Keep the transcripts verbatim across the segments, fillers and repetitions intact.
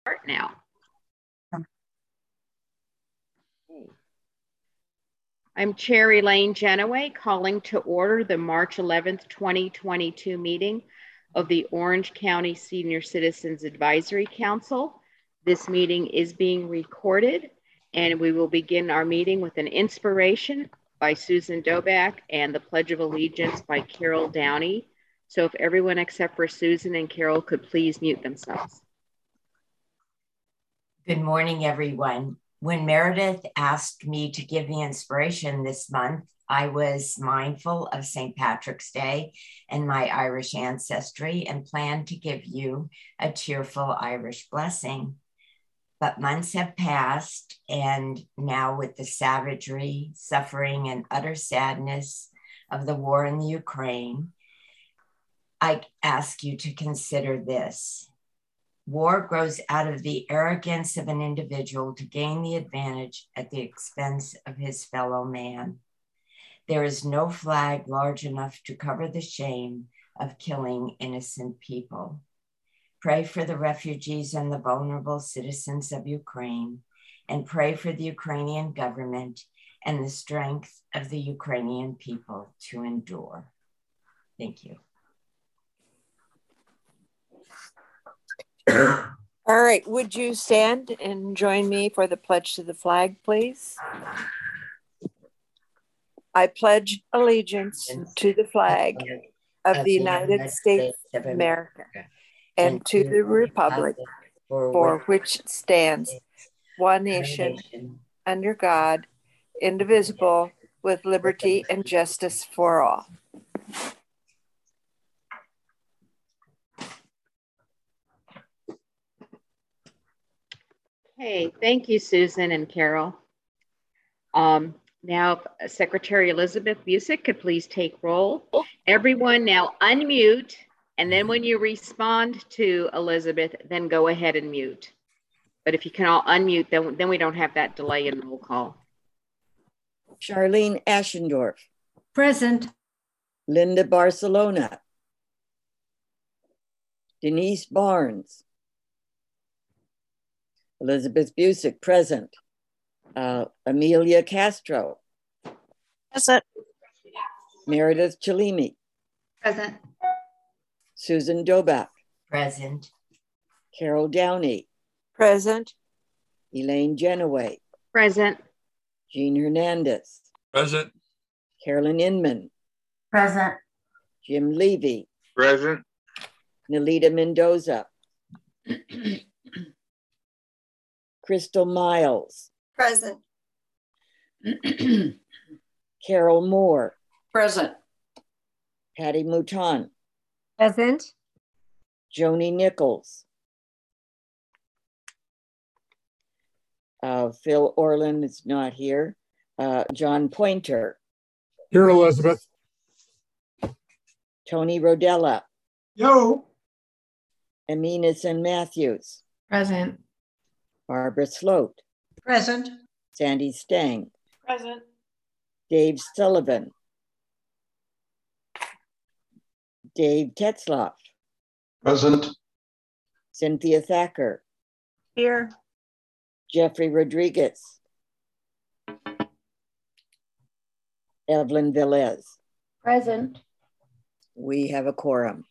Start now. I'm Chair Elaine Genoway, calling to order the March eleventh, twenty twenty-two meeting of the Orange County Senior Citizens Advisory Council. This meeting is being recorded, and we will begin our meeting with an inspiration by Susan Doback and the Pledge of Allegiance by Carol Downey. So if everyone except for Susan and Carol could please mute themselves. Good morning, everyone. When Meredith asked me to give the inspiration this month, I was mindful of Saint Patrick's Day and my Irish ancestry and planned to give you a cheerful Irish blessing. But months have passed, and now with the savagery, suffering, and utter sadness of the war in the Ukraine, I ask you to consider this. War grows out of the arrogance of an individual to gain the advantage at the expense of his fellow man. There is no flag large enough to cover the shame of killing innocent people. Pray for the refugees and the vulnerable citizens of Ukraine, and pray for the Ukrainian government and the strength of the Ukrainian people to endure. Thank you. All right, would you stand and join me for the pledge to the flag, please? I pledge allegiance to the flag of the United States of America and to the republic for which it stands, one nation, under God, indivisible, with liberty and justice for all. Okay, thank you, Susan and Carol. Um, now, Secretary Elizabeth Busick could please take roll. Everyone now unmute, and then when you respond to Elizabeth, then go ahead and mute. But if you can all unmute, then, then we don't have that delay in roll call. Charlene Ashendorf. Present. Linda Barcelona. Denise Barnes. Elizabeth Busick, present. Uh, Amelia Castro. Present. Meredith Chalimi. Present. Susan Doback. Present. Carol Downey. Present. Elaine Genoway. Present. Jean Hernandez. Present. Carolyn Inman. Present. Jim Levy. Present. Nalita Mendoza. Crystal Miles. Present. Carol Moore. Present. Patty Mouton. Present. Joni Nichols. Uh, Phil Orland is not here. Uh, John Pointer. Here, Elizabeth. Tony Rodella. Yo. Aminas and Matthews. Present. Barbara Sloat. Present. Sandy Stang. Present. Dave Sullivan. Dave Tetzloff. Present. Cynthia Thacker. Here. Jeffrey Rodriguez. Evelyn Velez. Present. We have a quorum.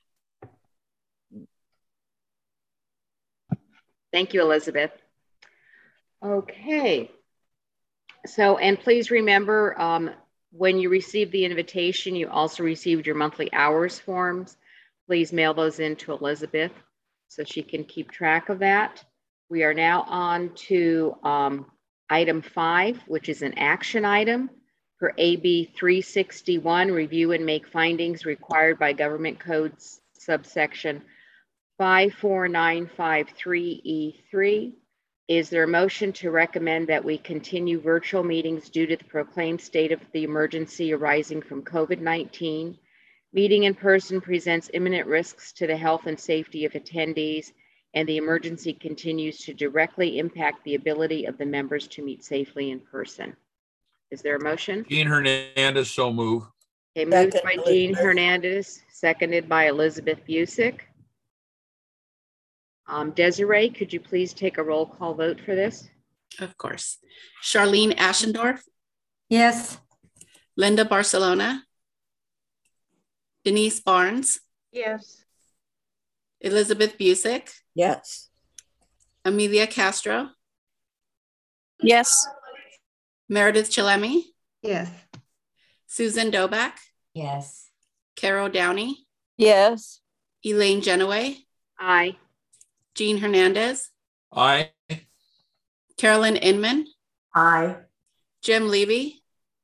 Thank you, Elizabeth. Okay. So, and please remember, um, when you received the invitation, you also received your monthly hours forms. Please mail those in to Elizabeth so she can keep track of that. We are now on to um, item five, which is an action item for A B three sixty-one, review and make findings required by government codes subsection five four nine five three E three. Is there a motion to recommend that we continue virtual meetings due to the proclaimed state of the emergency arising from COVID nineteen? Meeting in person presents imminent risks to the health and safety of attendees, and the emergency continues to directly impact the ability of the members to meet safely in person. Is there a motion? Jean Hernandez, so move. Okay, moved Second, by Jean Elizabeth. Hernandez, seconded by Elizabeth Busick. Um, Desiree, could you please take a roll call vote for this? Of course. Charlene Ashendorf, Yes. Linda Barcelona, Denise Barnes, Yes. Elizabeth Busick, Yes. Amelia Castro, Yes. Meredith Chillemi, Yes. Susan Doback, Yes. Carol Downey, Yes. Elaine Genoway, Aye. Jean Hernandez, Aye. Carolyn Inman, Aye. Jim Levy,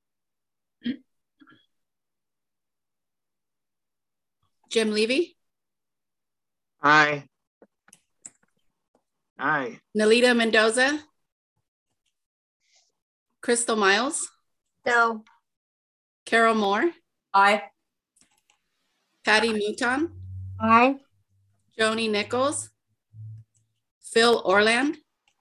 Jim Levy, Aye. Aye. Nalita Mendoza, Crystal Miles, No. Carol Moore, Aye. Patty Mouton, Aye. Joni Nichols, Phil Orland,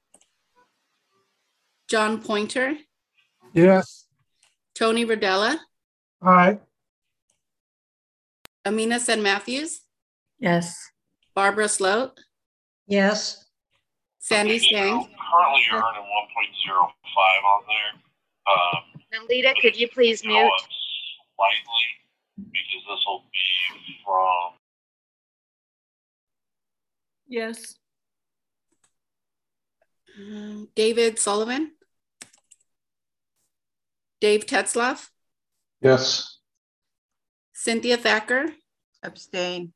John Pointer, Yes. Tony Rodella, Aye. Amina Sen Matthews, Yes. Barbara Sloat, Yes. Sandy Stang, Currently you're earning one point zero five on there. Um, Nalita, could you please go mute? up slightly because this will be from Yes. um, David Sullivan, Dave Tetzlaff, Yes. Cynthia Thacker, Abstain.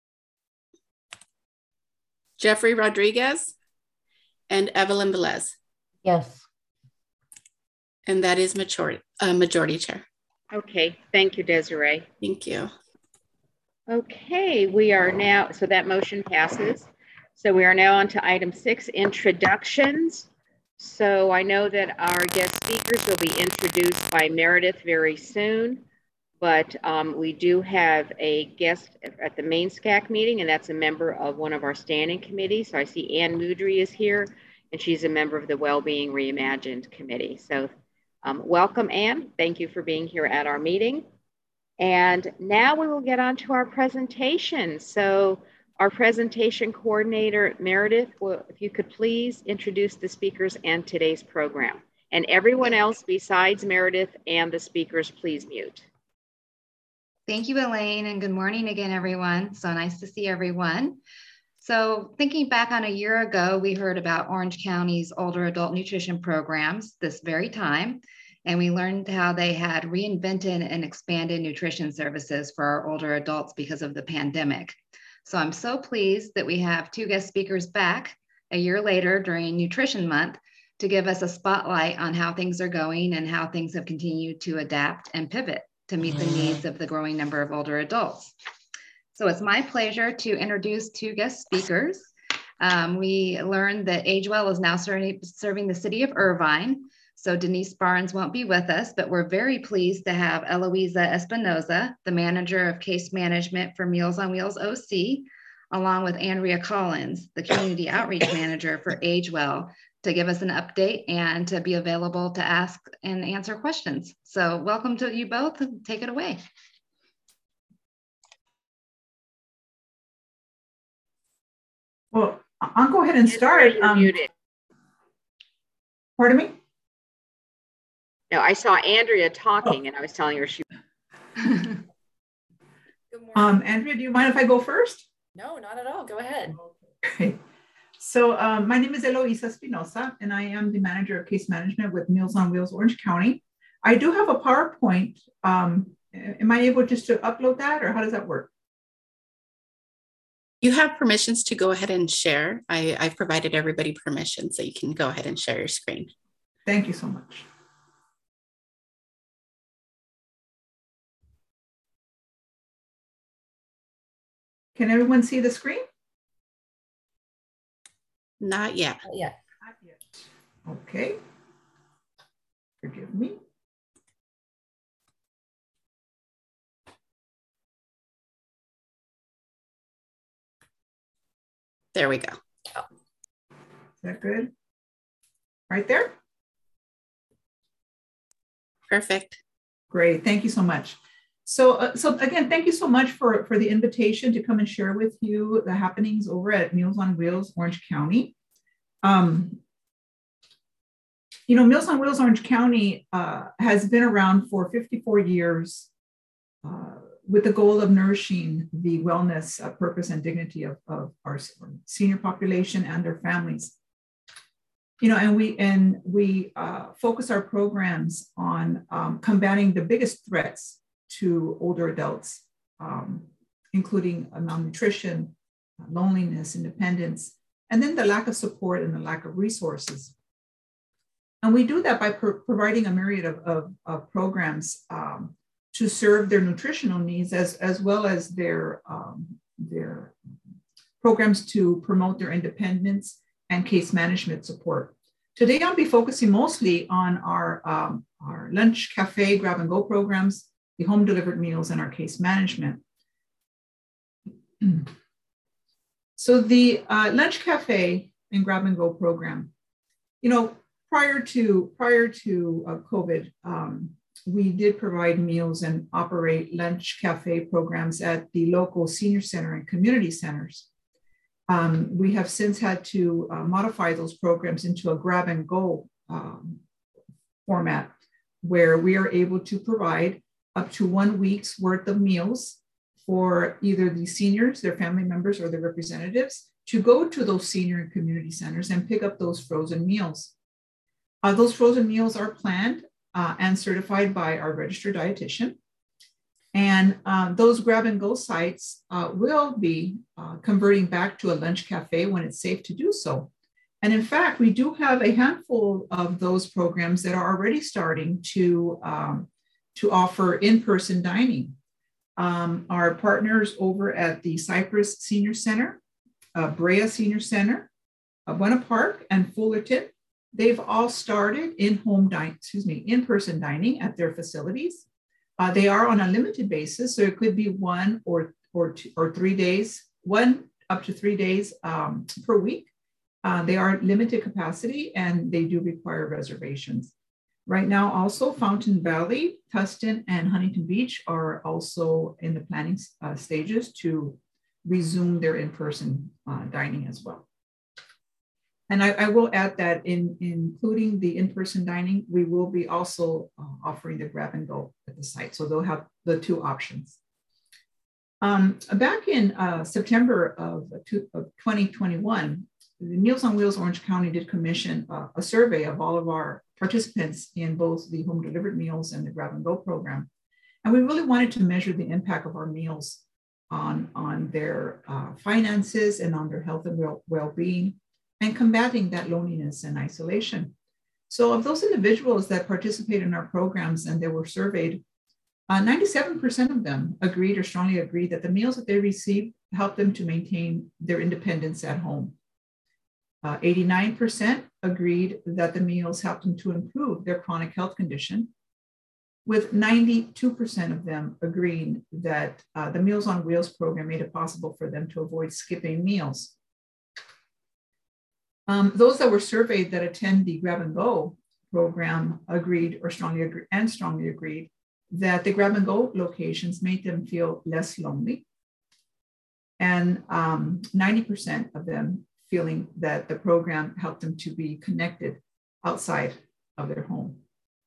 Jeffrey Rodriguez, and Evelyn Velez. Yes. And that is majority, uh, majority chair. Okay, thank you, Desiree. Thank you. Okay, we are now, so that motion passes. So we are now on to item six, introductions. So I know that our guest speakers will be introduced by Meredith very soon, but um, we do have a guest at the main S C A C meeting, and that's a member of one of our standing committees. So I see Ann Moudry is here, and she's a member of the Wellbeing Reimagined Committee. So um, welcome, Ann. Thank you for being here at our meeting. And now we will get on to our presentation. So our presentation coordinator, Meredith, will, if you could please introduce the speakers and today's program. And everyone else besides Meredith and the speakers, please mute. Thank you, Elaine, and good morning again, everyone. So nice to see everyone. So thinking back on a year ago, we heard about Orange County's older adult nutrition programs this very time, and we learned how they had reinvented and expanded nutrition services for our older adults because of the pandemic. So I'm so pleased that we have two guest speakers back a year later during Nutrition Month to give us a spotlight on how things are going and how things have continued to adapt and pivot to meet the needs of the growing number of older adults. So it's my pleasure to introduce two guest speakers. Um, we learned that AgeWell is now serving, serving the city of Irvine. So Denise Barnes won't be with us, but we're very pleased to have Eloisa Espinoza, the manager of case management for Meals on Wheels O C, along with Andrea Collins, the community outreach manager for AgeWell, to give us an update and to be available to ask and answer questions. So welcome to you both. Take it away. Well, I'll go ahead and start. You're um, muted. Pardon me? No, I saw Andrea talking oh. and I was telling her she. um, Andrea, do you mind if I go first? No, not at all. Go ahead. Okay. So um, my name is Eloisa Espinoza, and I am the manager of case management with Meals on Wheels Orange County. I do have a PowerPoint. Um, am I able just to upload that, or how does that work? You have permissions to go ahead and share. I, I've provided everybody permission, so you can go ahead and share your screen. Thank you so much. Can everyone see the screen? Not yet. Not yet. Not yet. Okay. Forgive me. There we go. Oh. Is that good? Right there? Perfect. Great. Thank you so much. So, uh, so again, thank you so much for, for the invitation to come and share with you the happenings over at Meals on Wheels, Orange County. Um, you know, Meals on Wheels, Orange County uh, has been around for fifty-four years uh, with the goal of nourishing the wellness, uh, purpose, and dignity of, of our senior population and their families. You know, and we and we uh, focus our programs on um, combating the biggest threats to older adults, um, including uh, malnutrition, uh, loneliness, independence, and then the lack of support and the lack of resources. And we do that by pro providing a myriad of, of, of programs um, to serve their nutritional needs, as, as well as their, um, their programs to promote their independence and case management support. Today, I'll be focusing mostly on our, um, our lunch, cafe, grab and go programs, the home delivered meals, and our case management. So the uh, lunch, cafe, and grab and go program, you know, prior to, prior to uh, COVID, um, we did provide meals and operate lunch, cafe programs at the local senior center and community centers. Um, we have since had to uh, modify those programs into a grab and go um, format, where we are able to provide up to one week's worth of meals for either the seniors, their family members, or their representatives to go to those senior and community centers and pick up those frozen meals. Uh, those frozen meals are planned uh, and certified by our registered dietitian. And uh, those grab and go sites uh, will be uh, converting back to a lunch cafe when it's safe to do so. And in fact, we do have a handful of those programs that are already starting to, um, to offer in-person dining. Um, our partners over at the Cypress Senior Center, uh, Brea Senior Center, uh, Buena Park, and Fullerton, they've all started in-home dining, excuse me, in-person dining at their facilities. Uh, they are on a limited basis, so it could be one or or two or three days, one up to three days um, per week. Uh, they are limited capacity and they do require reservations. Right now, also Fountain Valley, Tustin, and Huntington Beach are also in the planning uh, stages to resume their in-person uh, dining as well. And I, I will add that in including the in-person dining, we will be also uh, offering the grab and go at the site. So they'll have the two options. Um, back in uh, September of, of twenty twenty-one, the Meals on Wheels Orange County did commission uh, a survey of all of our participants in both the home delivered meals and the grab and go program. And we really wanted to measure the impact of our meals on, on their uh, finances and on their health and well-being, and combating that loneliness and isolation. So of those individuals that participate in our programs and they were surveyed, ninety-seven percent uh, of them agreed or strongly agreed that the meals that they received helped them to maintain their independence at home. eighty-nine percent uh, agreed that the meals helped them to improve their chronic health condition, with ninety-two percent of them agreeing that uh, the Meals on Wheels program made it possible for them to avoid skipping meals. Um, those that were surveyed that attend the grab and go program agreed or strongly agreed and strongly agreed that the grab and go locations made them feel less lonely. And um, ninety percent of them feeling that the program helped them to be connected outside of their home.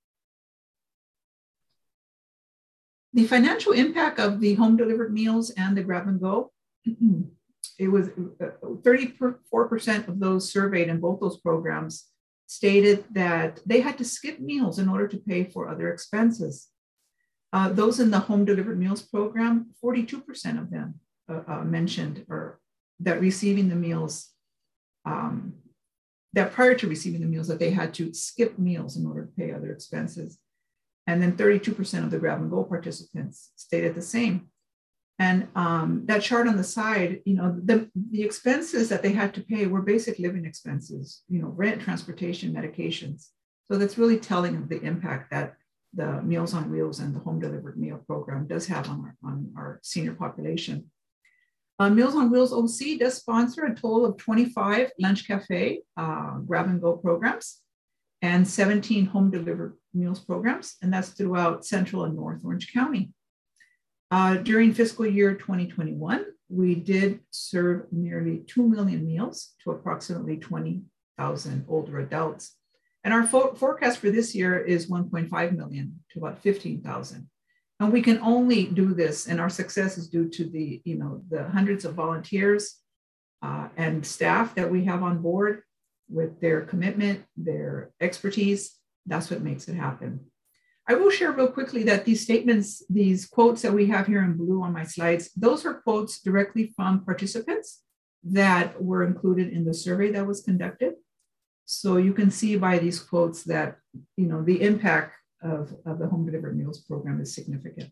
The financial impact of the home delivered meals and the grab and go, it was thirty-four percent of those surveyed in both those programs stated that they had to skip meals in order to pay for other expenses. Uh, those in the home delivered meals program, forty-two percent of them uh, uh, mentioned or that receiving the meals, um, that prior to receiving the meals that they had to skip meals in order to pay other expenses. And then thirty-two percent of the grab and go participants stated the same. And um, that chart on the side, you know, the, the expenses that they had to pay were basic living expenses, you know, rent, transportation, medications. So that's really telling of the impact that the Meals on Wheels and the home delivered meal program does have on our, on our senior population. Uh, Meals on Wheels O C does sponsor a total of twenty-five lunch cafe uh, grab and go programs and seventeen home delivered meals programs, and that's throughout Central and North Orange County. Uh, during fiscal year twenty twenty-one, we did serve nearly two million meals to approximately twenty thousand older adults. And our fo- forecast for this year is one point five million to about fifteen thousand. And we can only do this, and our success is due to the, you know, the hundreds of volunteers uh, and staff that we have on board with their commitment, their expertise. That's what makes it happen. I will share real quickly that these statements, these quotes that we have here in blue on my slides, those are quotes directly from participants that were included in the survey that was conducted. So you can see by these quotes that, you know, the impact of, of the home delivered meals program is significant.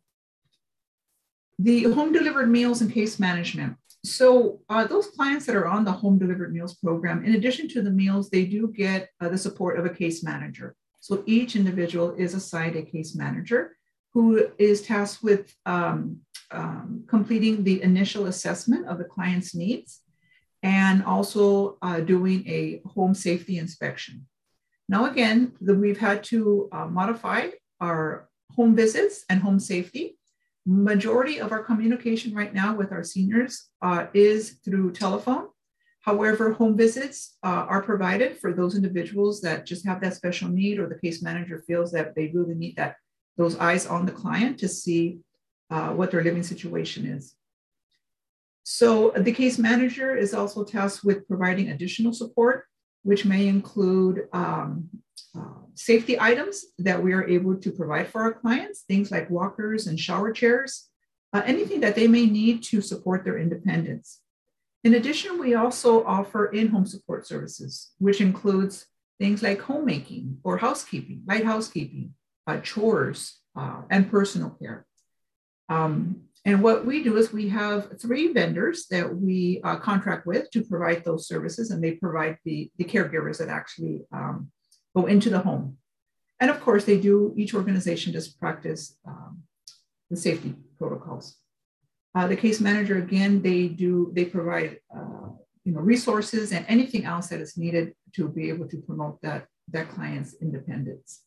The home delivered meals and case management. So uh, those clients that are on the home delivered meals program, in addition to the meals, they do get uh, the support of a case manager. So each individual is assigned a case manager who is tasked with um, um, completing the initial assessment of the client's needs and also uh, doing a home safety inspection. Now, again, the, we've had to uh, modify our home visits and home safety. Majority of our communication right now with our seniors uh, is through telephone. However, home visits uh, are provided for those individuals that just have that special need, or the case manager feels that they really need that, those eyes on the client to see uh, what their living situation is. So the case manager is also tasked with providing additional support, which may include um, uh, safety items that we are able to provide for our clients, things like walkers and shower chairs, uh, anything that they may need to support their independence. In addition, we also offer in-home support services, which includes things like homemaking or housekeeping, light housekeeping, uh, chores, uh, and personal care. Um, and what we do is we have three vendors that we uh, contract with to provide those services, and they provide the, the caregivers that actually um, go into the home. And of course, they do, each organization does practice um, the safety protocols. Uh, the case manager, again, they do, they provide, uh, you know, resources and anything else that is needed to be able to promote that, that client's independence.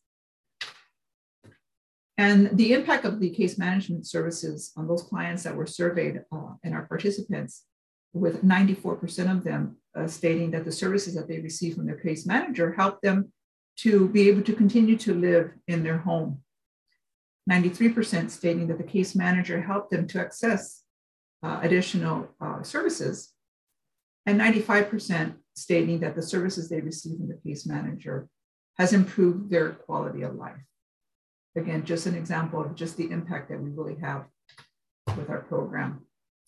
And the impact of the case management services on those clients that were surveyed uh, and our participants, with ninety-four percent of them uh, stating that the services that they receive from their case manager help them to be able to continue to live in their home. ninety-three percent stating that the case manager helped them to access uh, additional uh, services, and ninety-five percent stating that the services they receive from the case manager has improved their quality of life. Again, just an example of just the impact that we really have with our program.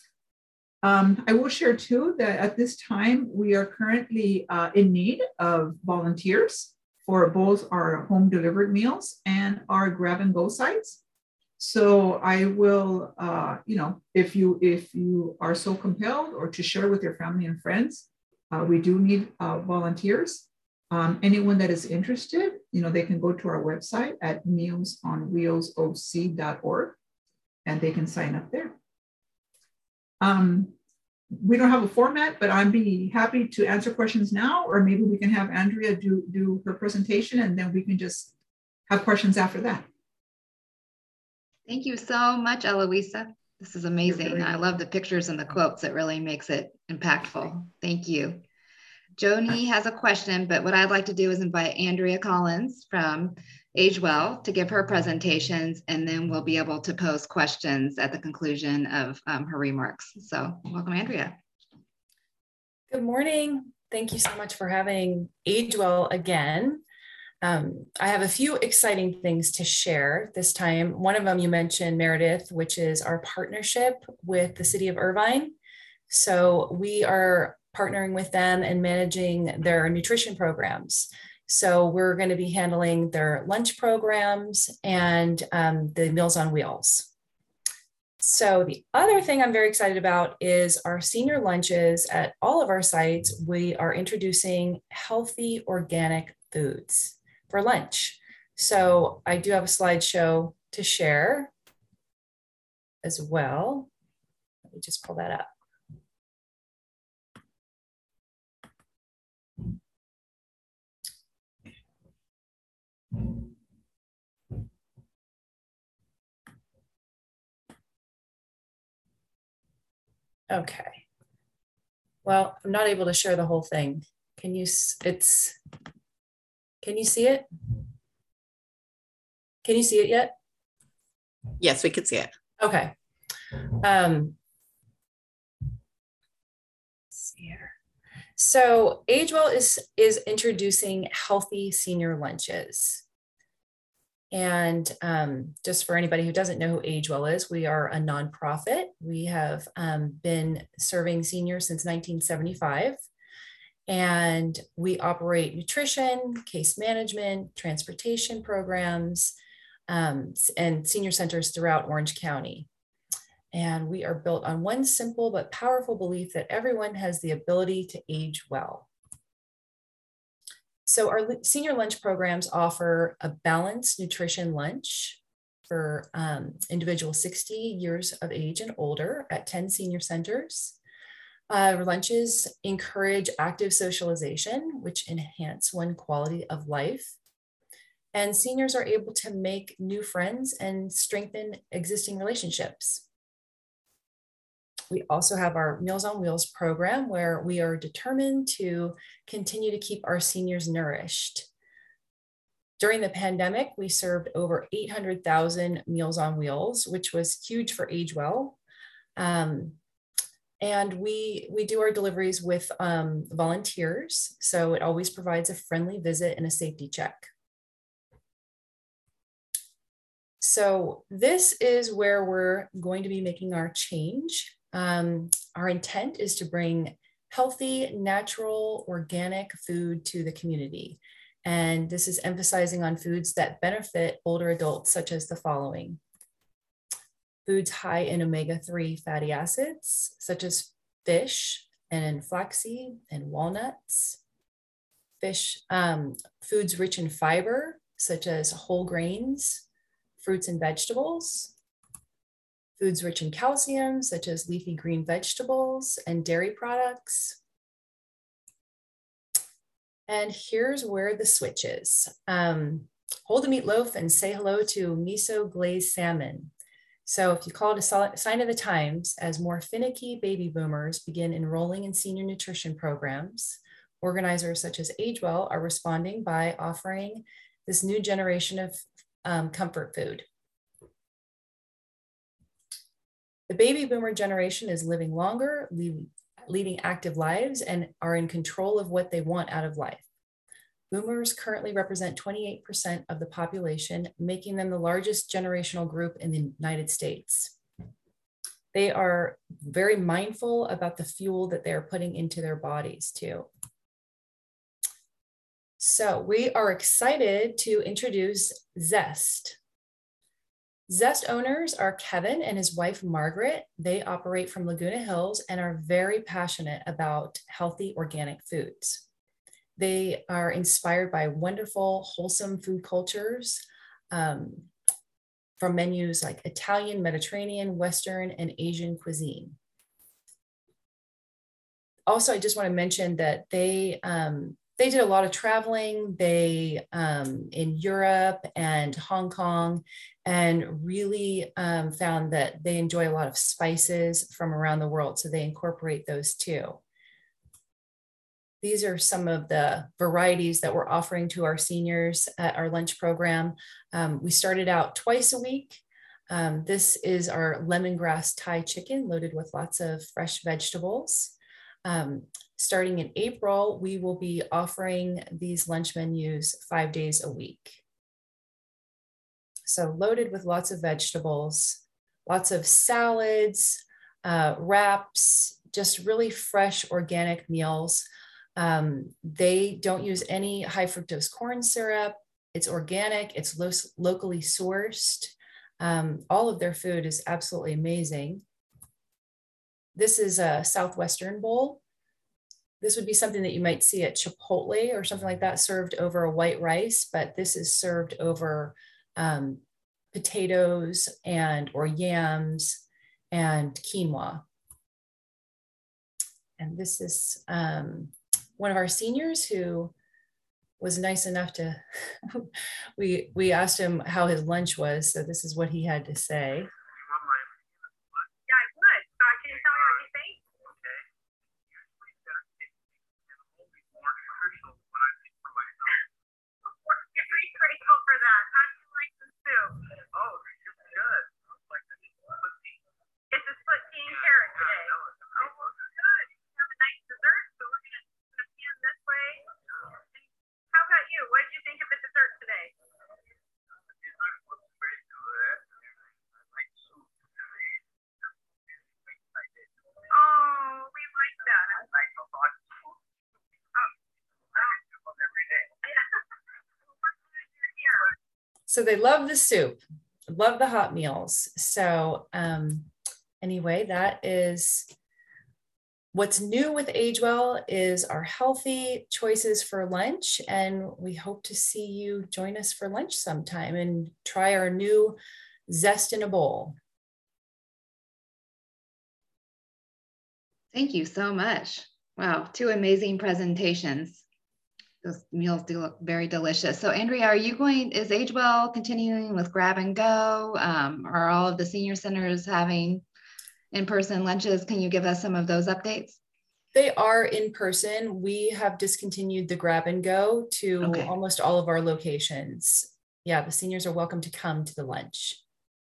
Um, I will share too that at this time, we are currently uh, in need of volunteers for both our home delivered meals and our grab and go sites. So I will, uh, you know, if you if you are so compelled or to share with your family and friends, uh, we do need uh, volunteers. Um, anyone that is interested, you know, they can go to our website at meals on wheels o c dot org and they can sign up there. Um, we don't have a format, but I'd be happy to answer questions now, or maybe we can have Andrea do, do her presentation and then we can just have questions after that. Thank you so much, Eloisa. This is amazing. I love the pictures and the quotes. It really makes it impactful. Thank you. Joni has a question, but what I'd like to do is invite Andrea Collins from AgeWell to give her presentations, and then we'll be able to pose questions at the conclusion of um, her remarks. So welcome, Andrea. Good morning. Thank you so much for having AgeWell again. Um, I have a few exciting things to share this time. One of them you mentioned, Meredith, which is our partnership with the City of Irvine. So we are partnering with them and managing their nutrition programs. So we're going to be handling their lunch programs and um, the Meals on Wheels. So the other thing I'm very excited about is our senior lunches at all of our sites. We are introducing healthy organic foods for lunch. So I do have a slideshow to share as well. Let me just pull that up. Okay. Well, I'm not able to share the whole thing. Can you, it's, can you see it? Can you see it yet? Yes, we could see it. Okay. Um, let's see here. So AgeWell is, is introducing healthy senior lunches. And um, just for anybody who doesn't know who AgeWell is, we are a nonprofit. We have um, been serving seniors since nineteen seventy-five. And we operate nutrition, case management, transportation programs, um, and senior centers throughout Orange County. And we are built on one simple but powerful belief that everyone has the ability to age well. So our senior lunch programs offer a balanced nutrition lunch for um, individuals sixty years of age and older at ten senior centers. Uh, our lunches encourage active socialization, which enhance one's quality of life. And seniors are able to make new friends and strengthen existing relationships. We also have our Meals on Wheels program where we are determined to continue to keep our seniors nourished. During the pandemic, we served over eight hundred thousand Meals on Wheels, which was huge for AgeWell. Um, and we, we do our deliveries with um, volunteers, so it always provides a friendly visit and a safety check. So this is where we're going to be making our change. Um, our intent is to bring healthy, natural, organic food to the community. And this is emphasizing on foods that benefit older adults, such as the following. Foods high in omega three fatty acids, such as fish and flaxseed and walnuts. Fish, um, foods rich in fiber, such as whole grains, fruits and vegetables. Foods rich in calcium, such as leafy green vegetables and dairy products. And here's where the switch is. Um, hold a meatloaf and say hello to miso glazed salmon. So if you call it a sign of the times, as more finicky baby boomers begin enrolling in senior nutrition programs, organizers such as AgeWell are responding by offering this new generation of um, comfort food. The baby boomer generation is living longer, leading, leading active lives, and are in control of what they want out of life. Boomers currently represent twenty-eight percent of the population, making them the largest generational group in the United States. They are very mindful about the fuel that they're putting into their bodies too. So we are excited to introduce Zest. Zest owners are Kevin and his wife, Margaret. They operate from Laguna Hills and are very passionate about healthy organic foods. They are inspired by wonderful, wholesome food cultures um, from menus like Italian, Mediterranean, Western, and Asian cuisine. Also, I just want to mention that they, um, they did a lot of traveling. They um, in Europe and Hong Kong, and really um, found that they enjoy a lot of spices from around the world. So they incorporate those too. These are some of the varieties that we're offering to our seniors at our lunch program. Um, we started out twice a week. Um, this is our lemongrass Thai chicken loaded with lots of fresh vegetables. Um, starting in April, we will be offering these lunch menus five days a week. So loaded with lots of vegetables, lots of salads, uh, wraps, just really fresh organic meals. Um, they don't use any high fructose corn syrup. It's organic, it's lo locally sourced. Um, all of their food is absolutely amazing. This is a Southwestern bowl. This would be something that you might see at Chipotle or something like that, served over a white rice, but this is served over um, potatoes and or yams and quinoa. And this is um, one of our seniors who was nice enough to, we, we asked him how his lunch was. So this is what he had to say. Yeah, I would. So can you tell me what you think? So they love the soup, love the hot meals. So um, anyway, that is what's new with AgeWell is our healthy choices for lunch. And we hope to see you join us for lunch sometime and try our new Zest in a Bowl. Thank you so much. Wow, two amazing presentations. Those meals do look very delicious. So Andrea, are you going, is AgeWell continuing with grab and go? Um, are all of the senior centers having in-person lunches? Can you give us some of those updates? They are in person. We have discontinued the grab and go to okay. almost all of our locations. Yeah, the seniors are welcome to come to the lunch.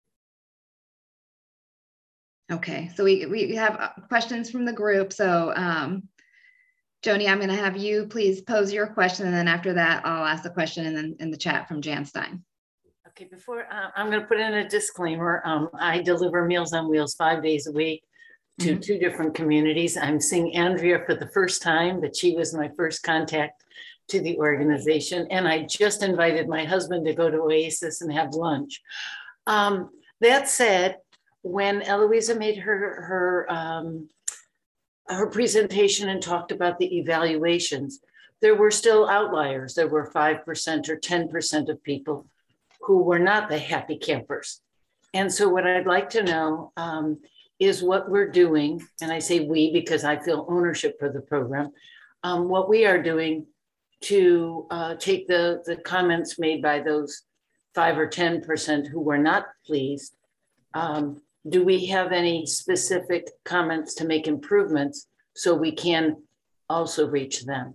Okay, so we, we have questions from the group. So um, Joni, I'm gonna have you please pose your question, and then after that, I'll ask the question in the, in the chat from Jan Stein. Okay, before, uh, I'm gonna put in a disclaimer. Um, I deliver Meals on Wheels five days a week to mm-hmm. two different communities. I'm seeing Andrea for the first time, but she was my first contact to the organization. And I just invited my husband to go to Oasis and have lunch. Um, that said, when Eloisa made her, her, um, her presentation and talked about the evaluations, there were still outliers. There were five percent or ten percent of people who were not the happy campers. And so what I'd like to know um, is what we're doing, and I say we because I feel ownership for the program, um, what we are doing to uh, take the, the comments made by those five or ten percent who were not pleased. Um, do we have any specific comments to make improvements so we can also reach them?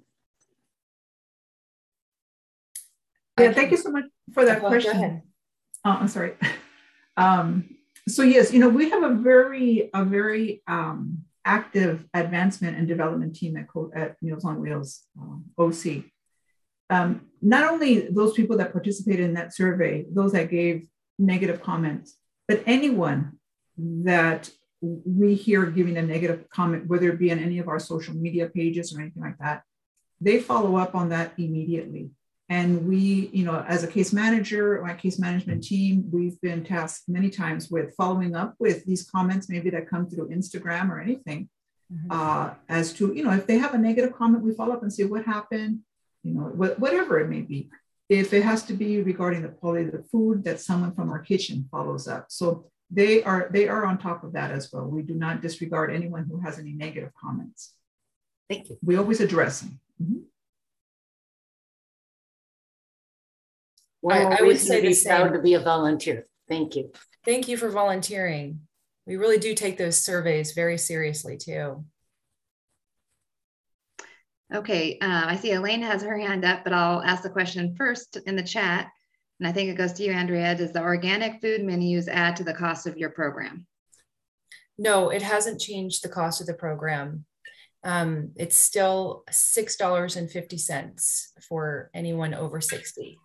Yeah, thank you so much for that oh, question. Oh, I'm sorry. Um, so yes, you know, we have a very, a very um, active advancement and development team at, at Meals on Wheels, um, O C. Um, not only those people that participated in that survey, those that gave negative comments, but anyone that we hear giving a negative comment, whether it be on any of our social media pages or anything like that, they follow up on that immediately. And we, you know, as a case manager, my case management team, we've been tasked many times with following up with these comments, maybe that come through Instagram or anything, mm-hmm. uh, as to, you know, if they have a negative comment, we follow up and say what happened, you know, wh- whatever it may be. If it has to be regarding the quality of the food, that someone from our kitchen follows up. So they are they are on top of that as well. We do not disregard anyone who has any negative comments. Thank you. We always address them. Mm-hmm. Well, I, I would say be proud to be a volunteer. Thank you. Thank you for volunteering. We really do take those surveys very seriously too. Okay, uh, I see Elaine has her hand up, but I'll ask the question first in the chat. And I think it goes to you, Andrea. Does the organic food menus add to the cost of your program? No, it hasn't changed the cost of the program. Um, it's still six dollars and fifty cents for anyone over sixty.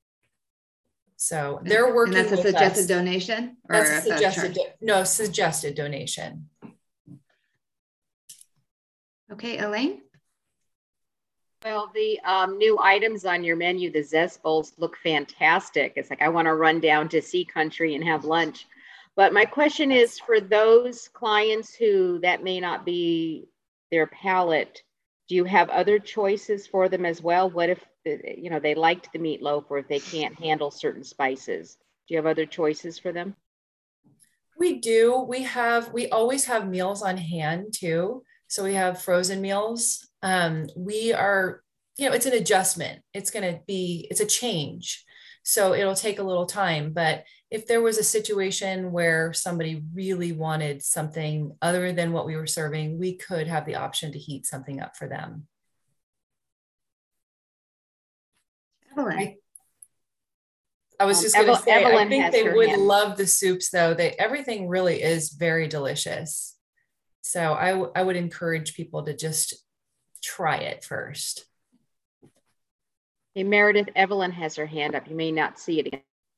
So they're working and that's a with suggested us. donation? Or that's a suggested, a do no, suggested donation. Okay, Elaine? Well, the um, new items on your menu, the Zest Bowls, look fantastic. It's like, I want to run down to Sea Country and have lunch. But my question is for those clients who that may not be their palate, do you have other choices for them as well? What if, you know, they liked the meatloaf or if they can't handle certain spices? Do you have other choices for them? We do. We have, we always have meals on hand too. So we have frozen meals. Um, we are, you know, it's an adjustment. It's going to be, it's a change. So it'll take a little time. But if there was a situation where somebody really wanted something other than what we were serving, we could have the option to heat something up for them. I, I was just um, going to say, Evelyn I think they would hand. love the soups though. They, everything really is very delicious. So I, I would encourage people to just try it first. Hey, Meredith, Evelyn has her hand up. You may not see it again.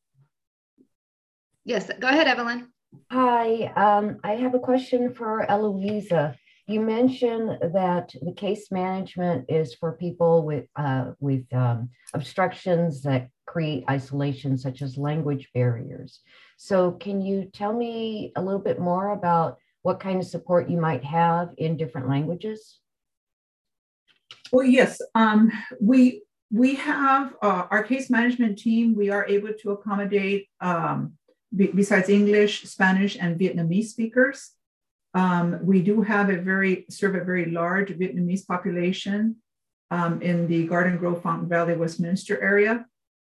Yes, go ahead, Evelyn. Hi, um, I have a question for Eloisa. You mentioned that the case management is for people with uh, with um, obstructions that create isolation, such as language barriers. So can you tell me a little bit more about what kind of support you might have in different languages? Well, yes, um, we we have uh, our case management team. We are able to accommodate um, be, besides English, Spanish, and Vietnamese speakers. Um, we do have a very serve a very large Vietnamese population um, in the Garden Grove, Fountain Valley, Westminster area,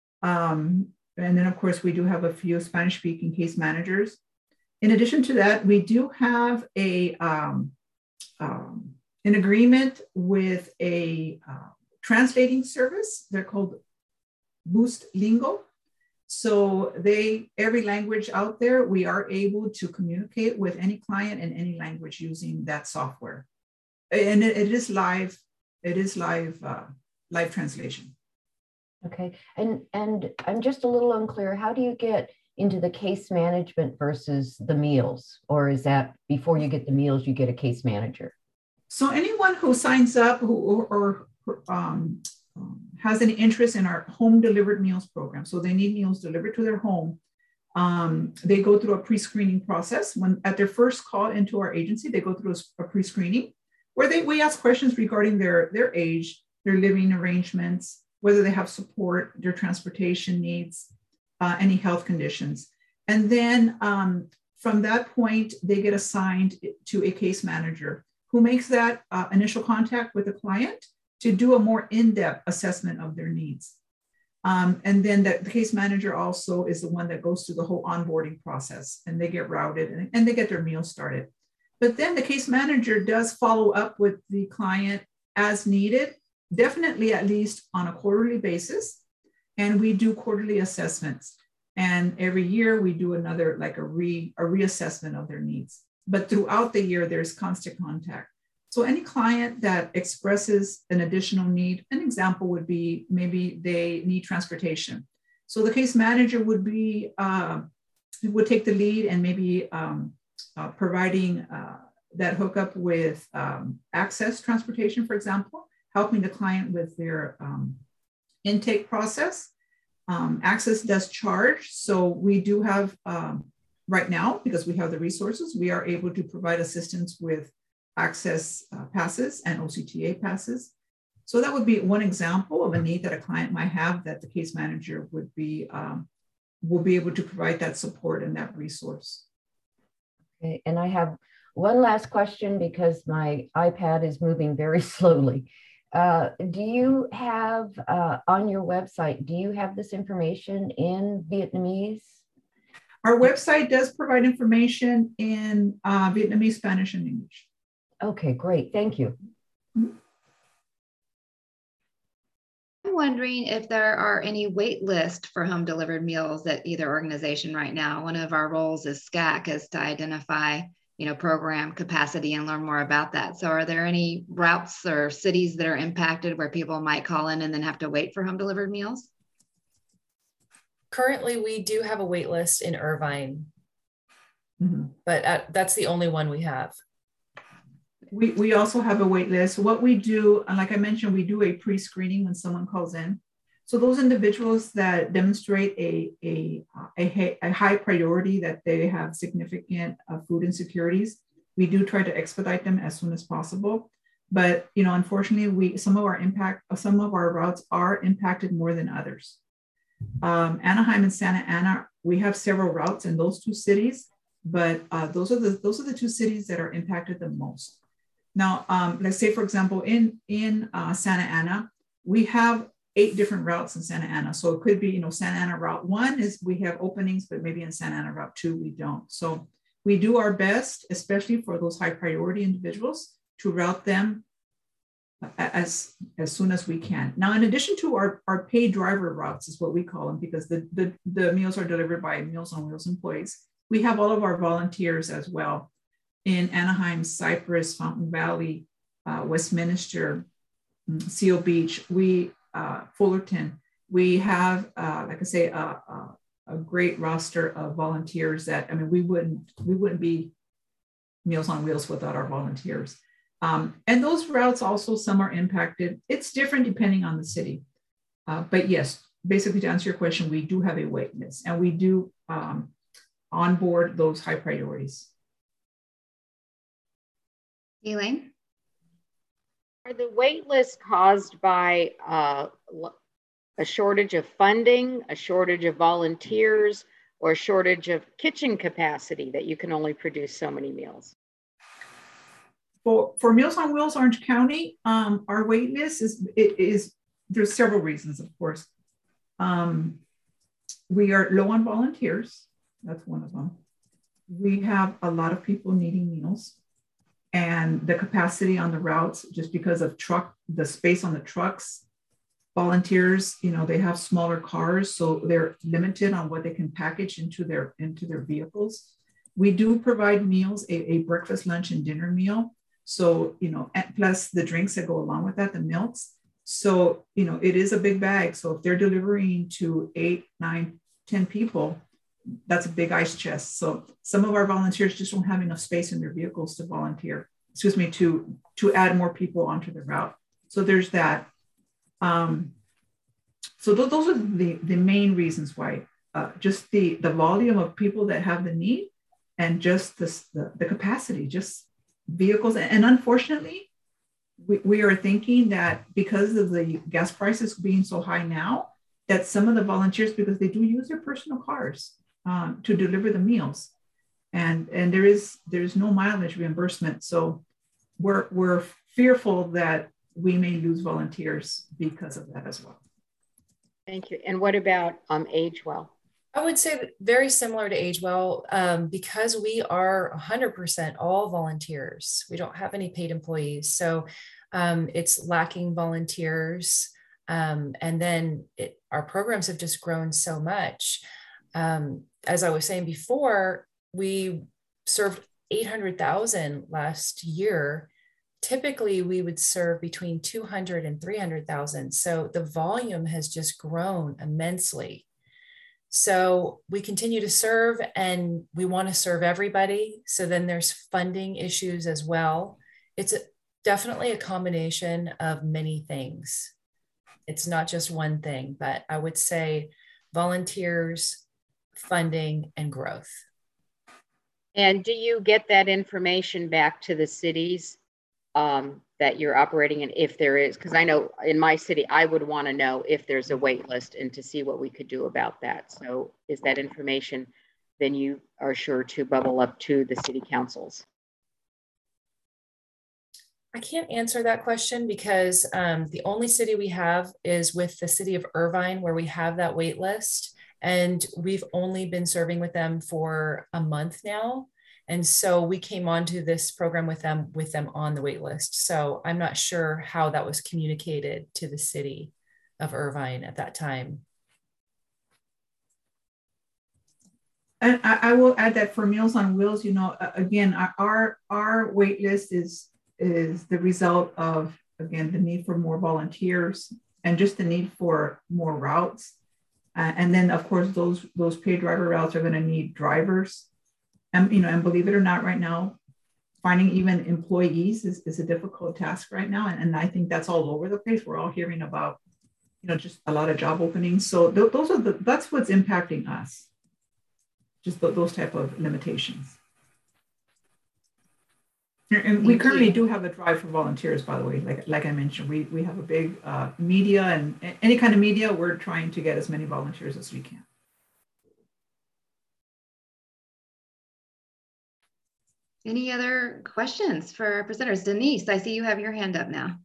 um, and then of course we do have a few Spanish-speaking case managers. In addition to that, we do have a um, um, an agreement with a uh, translating service. They're called Boost Lingo. So they, every language out there, we are able to communicate with any client in any language using that software. And it, it is live, it is live, uh, live translation. Okay, and, and I'm just a little unclear. How do you get into the case management versus the meals? Or is that before you get the meals, you get a case manager? So anyone who signs up who, or, or um, has any interest in our home delivered meals program, so they need meals delivered to their home, um, they go through a pre-screening process. When at their first call into our agency, they go through a, a pre-screening where they, we ask questions regarding their, their age, their living arrangements, whether they have support, their transportation needs, uh, any health conditions. And then um, from that point, they get assigned to a case manager who makes that uh, initial contact with the client to do a more in-depth assessment of their needs. Um, and then the, the case manager also is the one that goes through the whole onboarding process, and they get routed and, and they get their meal started. But then the case manager does follow up with the client as needed, definitely at least on a quarterly basis. And we do quarterly assessments. And every year we do another, like a, re, a reassessment of their needs. But throughout the year, there's constant contact. So any client that expresses an additional need, an example would be maybe they need transportation. So the case manager would be, uh, would take the lead and maybe um, uh, providing uh, that hookup with um, access transportation, for example, helping the client with their um, intake process. Um, access does charge. So we do have, um, right now, because we have the resources, we are able to provide assistance with access uh, passes and O C T A passes. So that would be one example of a need that a client might have that the case manager would be, um, will be able to provide that support and that resource. Okay, and I have one last question because my iPad is moving very slowly. Uh, do you have uh, on your website, do you have this information in Vietnamese? Our website does provide information in uh, Vietnamese, Spanish, and English. Okay, great. Thank you. I'm wondering if there are any wait lists for home delivered meals at either organization right now. One of our roles as S C A C is to identify, you know, program capacity and learn more about that. So are there any routes or cities that are impacted where people might call in and then have to wait for home delivered meals? Currently, we do have a wait list in Irvine, mm-hmm. but at, that's the only one we have. We, we also have a wait list. What we do, and like I mentioned, we do a pre-screening when someone calls in. So those individuals that demonstrate a, a, a, a high priority that they have significant uh, food insecurities, we do try to expedite them as soon as possible. But, you know, unfortunately, we some of our impact, some of our routes are impacted more than others. Um, Anaheim and Santa Ana, we have several routes in those two cities, but uh, those are the those are the two cities that are impacted the most. Now, um, let's say, for example, in, in uh, Santa Ana, we have eight different routes in Santa Ana. So it could be, you know, Santa Ana Route one is we have openings, but maybe in Santa Ana Route two, we don't. So we do our best, especially for those high priority individuals, to route them as, as soon as we can. Now, in addition to our, our paid driver routes is what we call them, because the, the, the meals are delivered by Meals on Wheels employees. We have all of our volunteers as well. In Anaheim, Cypress, Fountain Valley, uh, Westminster, Seal Beach, we, uh, Fullerton, we have, uh, like I say, a, a, a great roster of volunteers that, I mean, we wouldn't, we wouldn't be Meals on Wheels without our volunteers. Um, and those routes also, some are impacted. It's different depending on the city. Uh, but yes, basically to answer your question, we do have a wait list, and we do um, onboard those high priorities. Elaine? Are the wait lists caused by uh, a shortage of funding, a shortage of volunteers, or a shortage of kitchen capacity that you can only produce so many meals? For, for Meals on Wheels Orange County, um, our wait list is, it is, there's several reasons, of course. Um, we are low on volunteers. That's one of them. We have a lot of people needing meals, and the capacity on the routes, just because of truck, the space on the trucks, volunteers, you know, they have smaller cars, so they're limited on what they can package into their, into their vehicles. We do provide meals, a, a breakfast, lunch, and dinner meal. So, you know, plus the drinks that go along with that, the milks. So, you know, it is a big bag. So if they're delivering to eight, nine, ten people, that's a big ice chest. So some of our volunteers just don't have enough space in their vehicles to volunteer, excuse me, to, to add more people onto the route. So there's that. Um, so th those are the, the main reasons why, uh, just the, the volume of people that have the need, and just this, the, the capacity, just vehicles. And unfortunately, we, we are thinking that because of the gas prices being so high now, that some of the volunteers, because they do use their personal cars um, to deliver the meals, and, and there is, there's no mileage reimbursement. So we're, we're fearful that we may lose volunteers because of that as well. Thank you. And what about um, AgeWell? I would say very similar to AgeWell, um, because we are one hundred percent all volunteers. We don't have any paid employees. So um, it's lacking volunteers. Um, and then it, our programs have just grown so much. Um, as I was saying before, we served eight hundred thousand last year. Typically, we would serve between two hundred and three hundred thousand. So the volume has just grown immensely. So we continue to serve, and we want to serve everybody. So then there's funding issues as well. It's a, definitely a combination of many things. It's not just one thing, but I would say volunteers, funding, and growth. And do you get that information back to the cities um, that you're operating in, if there is? Because I know in my city, I would want to know if there's a wait list and to see what we could do about that. So is that information, then you are sure to bubble up to the city councils? I can't answer that question because um, the only city we have is with the city of Irvine, where we have that wait list. And we've only been serving with them for a month now. And so we came onto this program with them, with them on the wait list. So I'm not sure how that was communicated to the city of Irvine at that time. And I, I will add that for Meals on Wheels, you know, again, our, our wait list is, is the result of, again, the need for more volunteers and just the need for more routes. Uh, and then, of course, those, those paid driver routes are going to need drivers. And, you know, and believe it or not, right now, finding even employees is, is a difficult task right now. And, and I think that's all over the place. We're all hearing about, you know, just a lot of job openings. So th those are the, that's what's impacting us. Just th those type of limitations. And we currently do have a drive for volunteers, by the way. Like, like I mentioned, we, we have a big uh, media, and any kind of media, we're trying to get as many volunteers as we can. Any other questions for our presenters? Denise, I see you have your hand up now.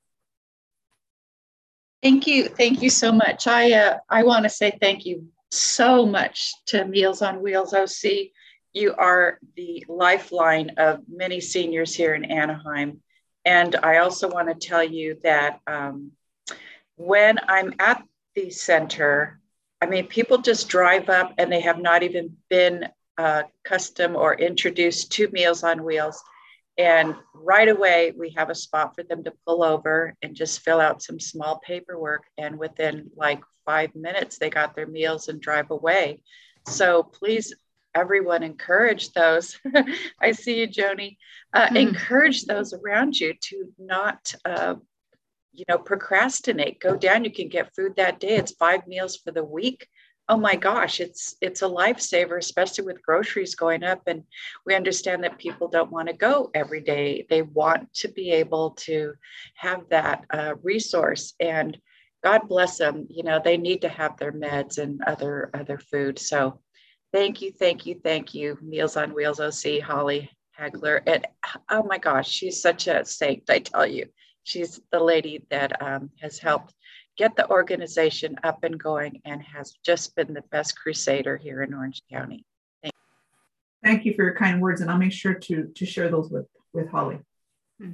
Thank you. Thank you so much. I, uh, I want to say thank you so much to Meals on Wheels O C. You are the lifeline of many seniors here in Anaheim. And I also want to tell you that um, when I'm at the center, I mean, people just drive up and they have not even been uh, custom or introduced to Meals on Wheels. And right away, we have a spot for them to pull over and just fill out some small paperwork. And within like five minutes, they got their meals and drive away. So please, everyone, encourage those. I see you, Joni. Uh, mm. Encourage those around you to not uh, you know, procrastinate, go down. You can get food that day. It's five meals for the week. Oh my gosh, it's it's a lifesaver, especially with groceries going up. And we understand that people don't want to go every day. They want to be able to have that uh, resource. And God bless them. You know, they need to have their meds and other other food. So thank you, thank you, thank you, Meals on Wheels O C, Holly Hagler. And oh my gosh, she's such a saint, I tell you. She's the lady that um, has helped get the organization up and going and has just been the best crusader here in Orange County. Thank you. Thank you for your kind words, and I'll make sure to, to share those with, with Holly. Well,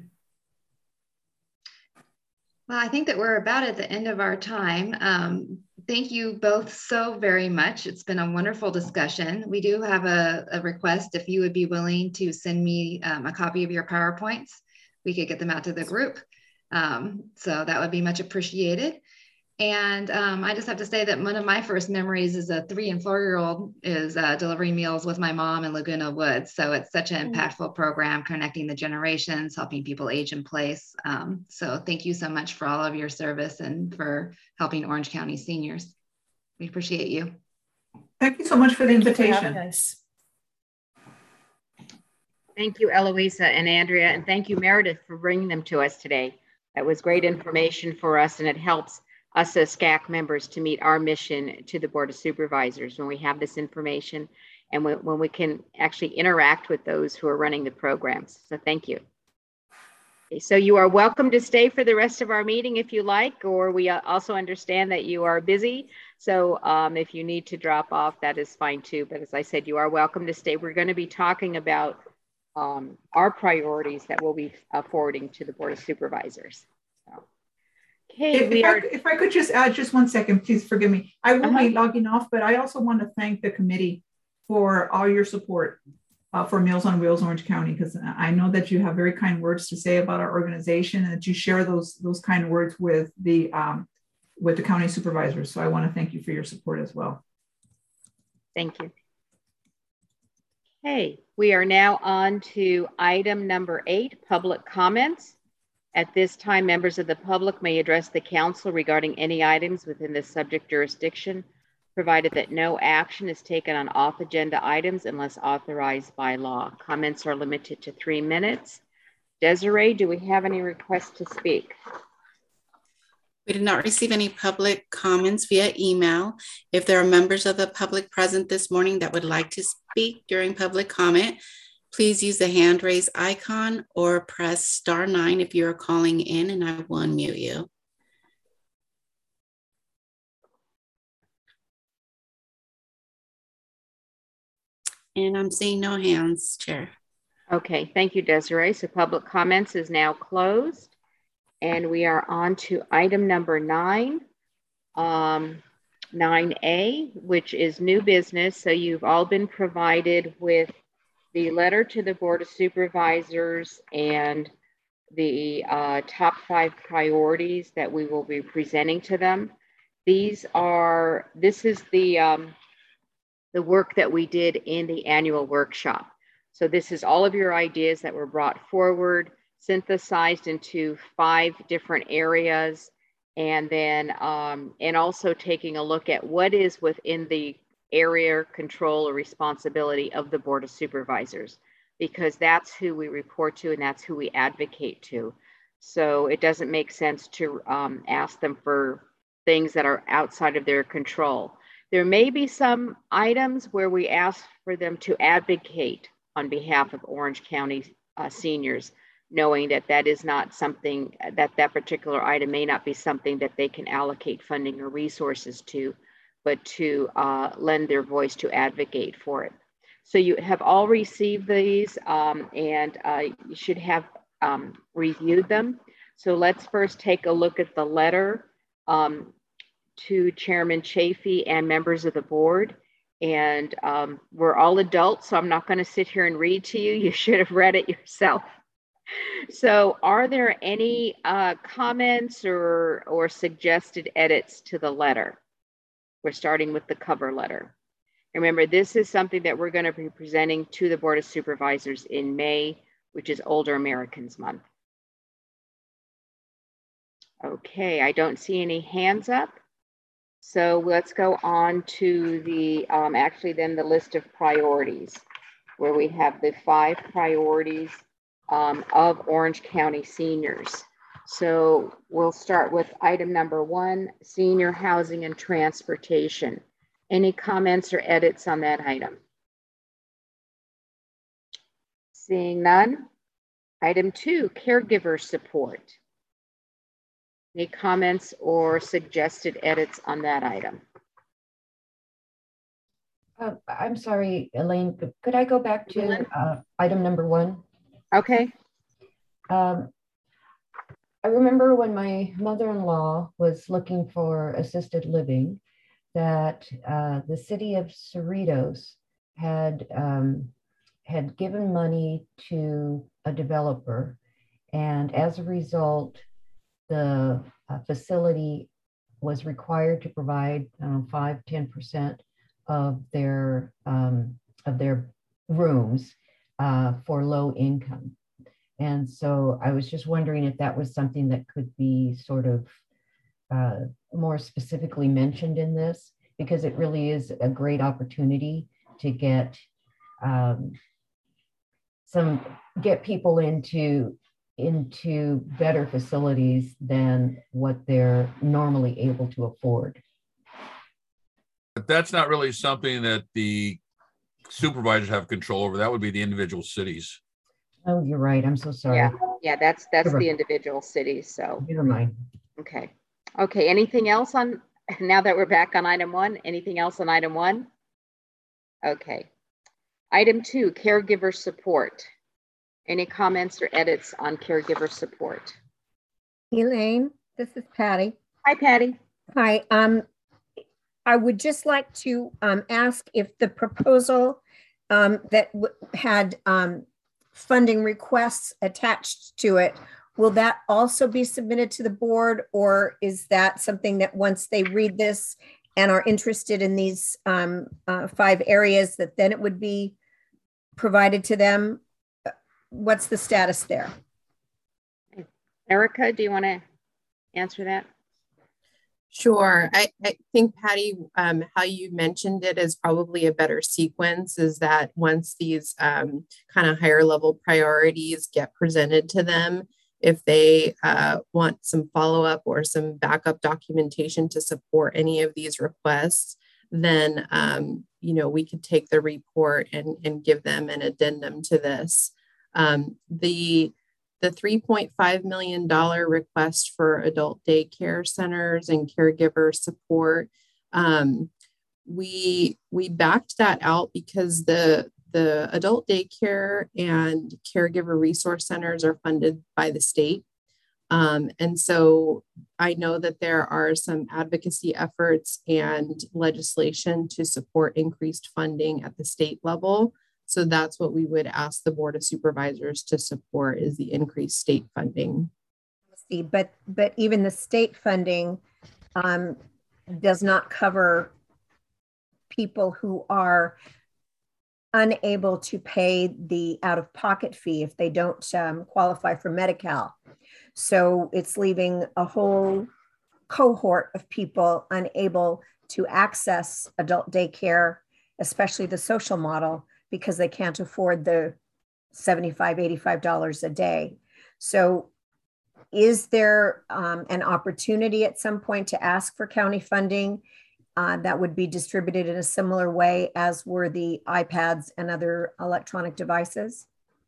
I think that we're about at the end of our time. Um, thank you both so very much. It's been a wonderful discussion. We do have a, a request if you would be willing to send me um, a copy of your PowerPoints. We could get them out to the group. Um, so that would be much appreciated. And um, I just have to say that one of my first memories as a three and four year old is uh, delivering meals with my mom in Laguna Woods. So it's such an impactful program, connecting the generations, helping people age in place. Um, so thank you so much for all of your service and for helping Orange County seniors. We appreciate you. Thank you so much for the Thank invitation. You Thank you, Eloisa and Andrea, and thank you, Meredith, for bringing them to us today. That was great information for us, and it helps us as S C A C members to meet our mission to the Board of Supervisors when we have this information and when, when we can actually interact with those who are running the programs. So thank you. Okay, so you are welcome to stay for the rest of our meeting if you like, or we also understand that you are busy. So um, if you need to drop off, that is fine too. But as I said, you are welcome to stay. We're going to be talking about um, our priorities that we'll be uh, forwarding to the Board of Supervisors. So. Okay, if, we if, are... I, if I could just add just one second, please forgive me. I will uh-huh. be logging off, but I also want to thank the committee for all your support uh, for Meals on Wheels Orange County, because I know that you have very kind words to say about our organization and that you share those those kind words with the um, with the county supervisors. So I want to thank you for your support as well. Thank you. Okay, we are now on to item number eight, public comments. At this time, members of the public may address the council regarding any items within the subject jurisdiction, provided that no action is taken on off-agenda items unless authorized by law. Comments are limited to three minutes. Desiree, do we have any requests to speak? We did not receive any public comments via email. If there are members of the public present this morning that would like to speak during public comment, please use the hand raise icon or press star nine if you're calling in, and I will unmute you. And I'm seeing no hands, Chair. Okay, thank you, Desiree. So public comments is now closed. And we are on to item number nine, um, nine A, which is new business. So you've all been provided with the letter to the Board of Supervisors and the uh, top five priorities that we will be presenting to them. These are, this is the, um, the work that we did in the annual workshop. So this is all of your ideas that were brought forward, synthesized into five different areas, and then um, and also taking a look at what is within the area control or responsibility of the Board of Supervisors, because that's who we report to and that's who we advocate to. So it doesn't make sense to um, ask them for things that are outside of their control. There may be some items where we ask for them to advocate on behalf of Orange County uh, seniors, knowing that that is not something, that that particular item may not be something that they can allocate funding or resources to, but to uh, lend their voice to advocate for it. So you have all received these um, and uh, you should have um, reviewed them. So let's first take a look at the letter um, to Chairman Chafee and members of the board. And um, we're all adults, so I'm not going to sit here and read to you. You should have read it yourself. So are there any uh, comments or, or suggested edits to the letter? We're starting with the cover letter. Remember, this is something that we're going to be presenting to the Board of Supervisors in May, which is Older Americans Month. Okay, I don't see any hands up. So let's go on to the, um, actually then the list of priorities, where we have the five priorities um, of Orange County seniors. So we'll start with item number one, senior housing and transportation. Any comments or edits on that item? Seeing none. Item two, caregiver support. Any comments or suggested edits on that item? Uh, I'm sorry, Elaine, could, could I go back to uh, item number one? Okay. Um, I remember when my mother-in-law was looking for assisted living that uh, the city of Cerritos had, um, had given money to a developer. And as a result, the uh, facility was required to provide um, five, ten percent of their um, of their rooms uh, for low income. And so I was just wondering if that was something that could be sort of uh, more specifically mentioned in this, because it really is a great opportunity to get um, some get people into into better facilities than what they're normally able to afford. But that's not really something that the supervisors have control over. That would be the individual cities. Oh, you're right. I'm so sorry. Yeah, yeah, that's that's Never. the individual cities. So Never mind. okay. Okay. Anything else on, now that we're back on item one, anything else on item one? Okay. Item two, caregiver support. Any comments or edits on caregiver support? Elaine, this is Patty. Hi, Patty. Hi. Um, I would just like to um, ask if the proposal um, that w had um, funding requests attached to it, will that also be submitted to the board, or is that something that once they read this and are interested in these um, uh, five areas, that then it would be provided to them? What's the status there? Erica, do you want to answer that? Sure. I, I think, Patty, um, how you mentioned it is probably a better sequence, is that once these um, kind of higher level priorities get presented to them, if they uh, want some follow-up or some backup documentation to support any of these requests, then, um, you know, we could take the report and, and give them an addendum to this. Um, the The three point five million dollars request for adult daycare centers and caregiver support, um, we we backed that out because the, the adult daycare and caregiver resource centers are funded by the state. Um, and so I know that there are some advocacy efforts and legislation to support increased funding at the state level. So that's what we would ask the Board of Supervisors to support, is the increased state funding. See, but but even the state funding um, does not cover people who are unable to pay the out-of-pocket fee if they don't um, qualify for Medi-Cal. So it's leaving a whole cohort of people unable to access adult daycare, especially the social model, because they can't afford the seventy-five dollars, eighty-five dollars a day. So is there um, an opportunity at some point to ask for county funding uh, that would be distributed in a similar way as were the iPads and other electronic devices?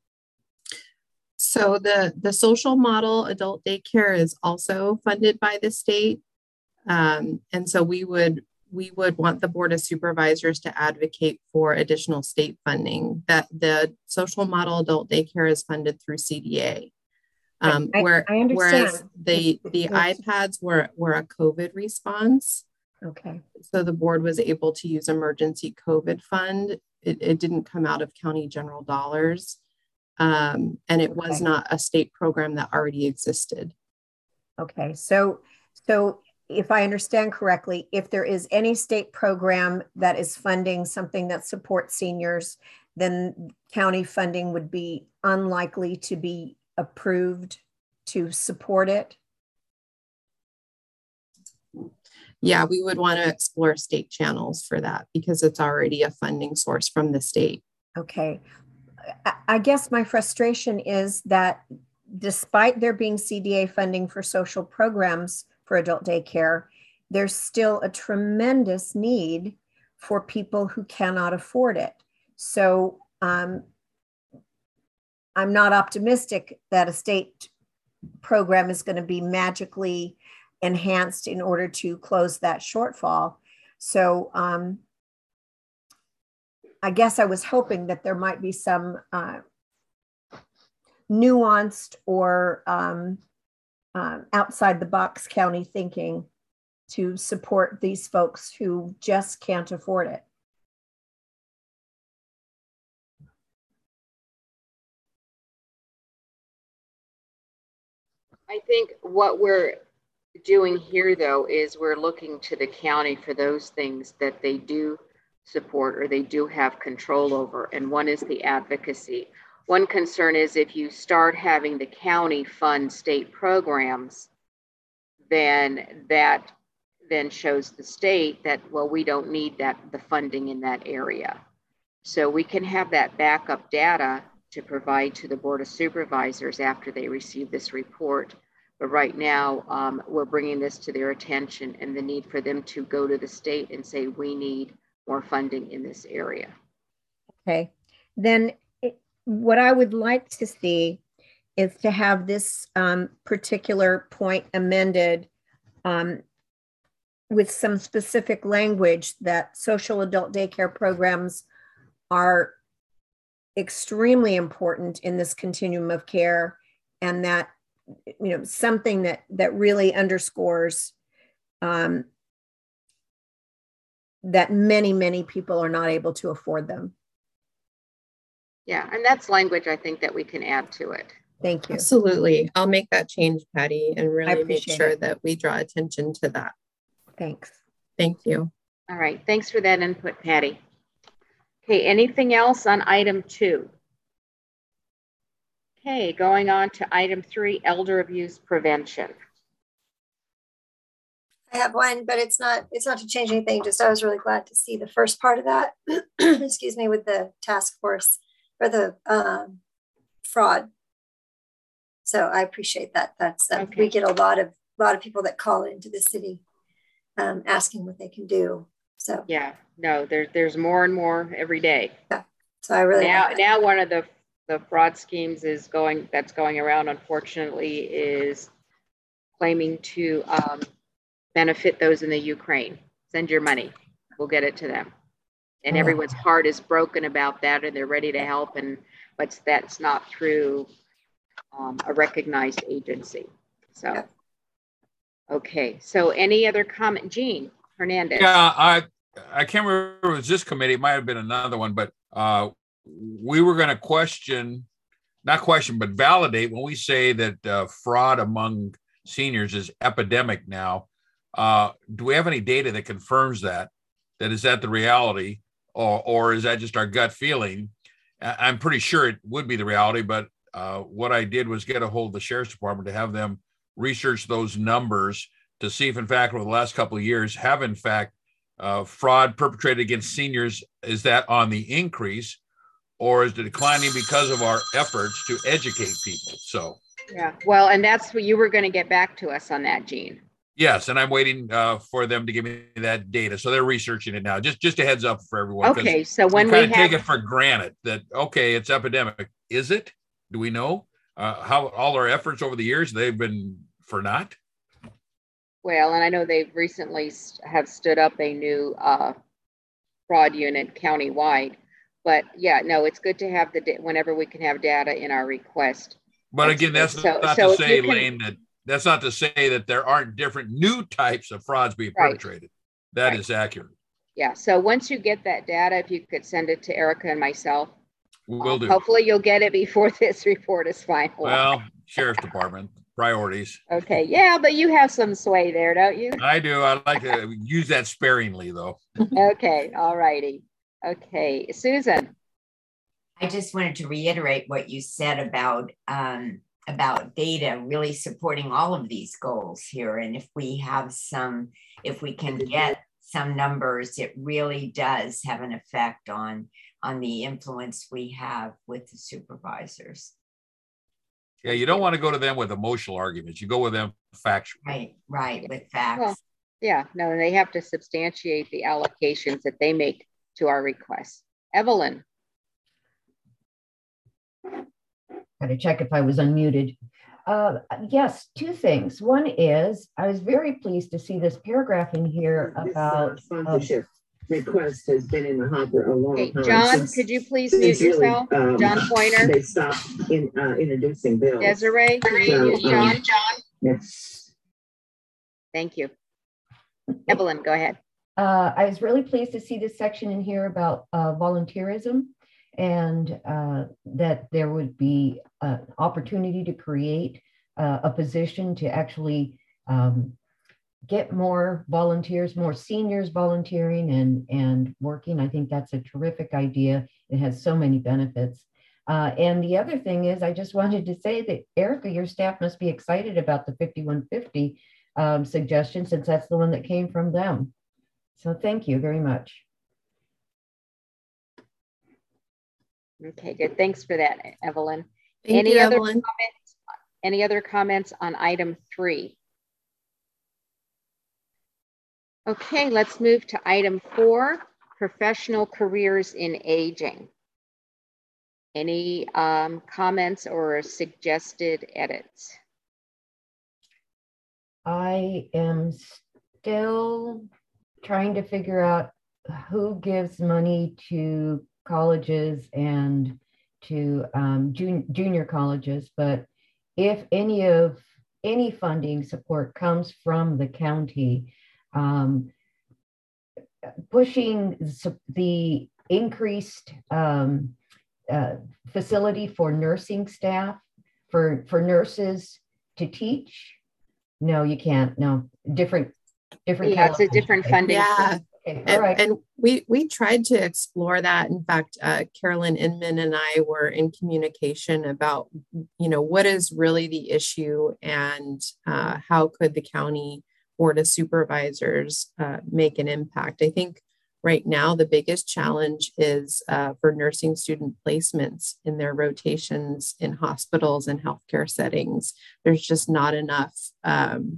So the, the social model adult daycare is also funded by the state. Um, and so we would we would want the Board of Supervisors to advocate for additional state funding. That the social model adult daycare is funded through C D A. Um, I, where, I understand. Whereas the, the iPads were, were a COVID response. Okay. So the board was able to use emergency COVID fund. It, it didn't come out of county general dollars. Um, and it was Okay. not a state program that already existed. Okay, so so if I understand correctly, if there is any state program that is funding something that supports seniors, then county funding would be unlikely to be approved to support it? Yeah, we would want to explore state channels for that because it's already a funding source from the state. Okay. I guess my frustration is that despite there being C D A funding for social programs for adult daycare, there's still a tremendous need for people who cannot afford it. So um, I'm not optimistic that a state program is going to be magically enhanced in order to close that shortfall. So um, I guess I was hoping that there might be some uh, nuanced or um, uh, outside the box county thinking to support these folks who just can't afford it. I think what we're doing here, though, is we're looking to the county for those things that they do support or they do have control over. And one is the advocacy. One concern is if you start having the county fund state programs, then that then shows the state that, well, we don't need that the funding in that area. So we can have that backup data to provide to the Board of Supervisors after they receive this report. But right now, um, we're bringing this to their attention and the need for them to go to the state and say, we need more funding in this area. Okay, then it, what I would like to see is to have this um, particular point amended um, with some specific language that social adult daycare programs are extremely important in this continuum of care, and that, you know, something that that really underscores um, that many, many people are not able to afford them. Yeah, and that's language I think that we can add to it. Thank you. Absolutely. I'll make that change, Patty, and really make sure it. that we draw attention to that. Thanks. Thank you. All right. Thanks for that input, Patty. Okay, anything else on item two? Okay, going on to item three, elder abuse prevention. I have one, but it's not it's not to change anything. Just I was really glad to see the first part of that. Excuse me, with the task force for the um, fraud. So I appreciate that. That's that okay. We get a lot of a lot of people that call into the city um, asking what they can do. So yeah, no, there's there's more and more every day. Yeah. So I really now like now one of the the fraud schemes is going that's going around, unfortunately, is claiming to um, benefit those in the Ukraine. Send your money, we'll get it to them. And oh. everyone's heart is broken about that, and they're ready to help, and but that's not through um, a recognized agency. So, yeah. Okay. So, any other comment, Gene Hernandez? Yeah, I I can't remember if it was this committee. It might have been another one, but uh, we were going to question, not question, but validate when we say that uh, fraud among seniors is epidemic now. Uh, do we have any data that confirms that? That is that the reality, or or is that just our gut feeling? I'm pretty sure it would be the reality, but uh, what I did was get a hold of the Sheriff's Department to have them research those numbers to see if, in fact, over the last couple of years, have in fact uh, fraud perpetrated against seniors, is that on the increase, or is it declining because of our efforts to educate people? So yeah, well, and that's what you were going to get back to us on that, Gene. Yes, and I'm waiting uh, for them to give me that data. So they're researching it now. Just just a heads up for everyone. Okay, so when we, we have... take it for granted that, okay, it's epidemic. Is it? Do we know uh, how all our efforts over the years, they've been for naught? Well, and I know they've recently have stood up a new uh, fraud unit countywide. But yeah, no, it's good to have the whenever we can have data in our request. But that's again, that's so, not so to say, can... Lane, that that's not to say that there aren't different new types of frauds being right. perpetrated. That right. is accurate. Yeah. So once you get that data, if you could send it to Erica and myself, we'll do. Hopefully you'll get it before this report is final. Well, Sheriff's Department priorities. Okay. Yeah, but you have some sway there, don't you? I do. I like to use that sparingly, though. Okay. All righty. Okay. Susan. I just wanted to reiterate what you said about um, about data really supporting all of these goals here. And if we have some, if we can get some numbers, it really does have an effect on, on the influence we have with the supervisors. Yeah, you don't want to go to them with emotional arguments. You go with them factual. Right, right, with facts. Well, yeah, no, they have to substantiate the allocations that they make to our requests. Evelyn. Got to check if I was unmuted. Uh, yes, two things. One is I was very pleased to see this paragraph in here about this, uh, sponsorship uh, request has been in the hopper a long okay, time. John, since, could you please mute yourself? Really, um, John Pointer. They stopped in uh, introducing bills. Desiree, can you so, mute John? Um, it's... Thank you. Evelyn, go ahead. Uh, I was really pleased to see this section in here about uh, volunteerism, and uh, that there would be an opportunity to create uh, a position to actually um, get more volunteers, more seniors volunteering and, and working. I think that's a terrific idea. It has so many benefits. Uh, and the other thing is, I just wanted to say that, Erica, your staff must be excited about the fifty-one fifty um, suggestion, since that's the one that came from them. So thank you very much. Okay, good. Thanks for that, Evelyn. Thank any you, other Evelyn. comments? Any other comments on item three? Okay, let's move to item four, professional careers in aging. Any um, comments or suggested edits? I am still trying to figure out who gives money to colleges and to um, jun junior colleges, but if any of any funding support comes from the county, um, pushing the increased um, uh, facility for nursing staff, for, for nurses to teach. No, you can't. No, different, different. Yeah, it's a different funding. Yeah. Okay, and, right. and we we tried to explore that. In fact, uh, Carolyn Inman and I were in communication about, you know, what is really the issue and uh, how could the county board of supervisors uh, make an impact. I think right now the biggest challenge is uh, for nursing student placements in their rotations in hospitals and healthcare settings. There's just not enough um,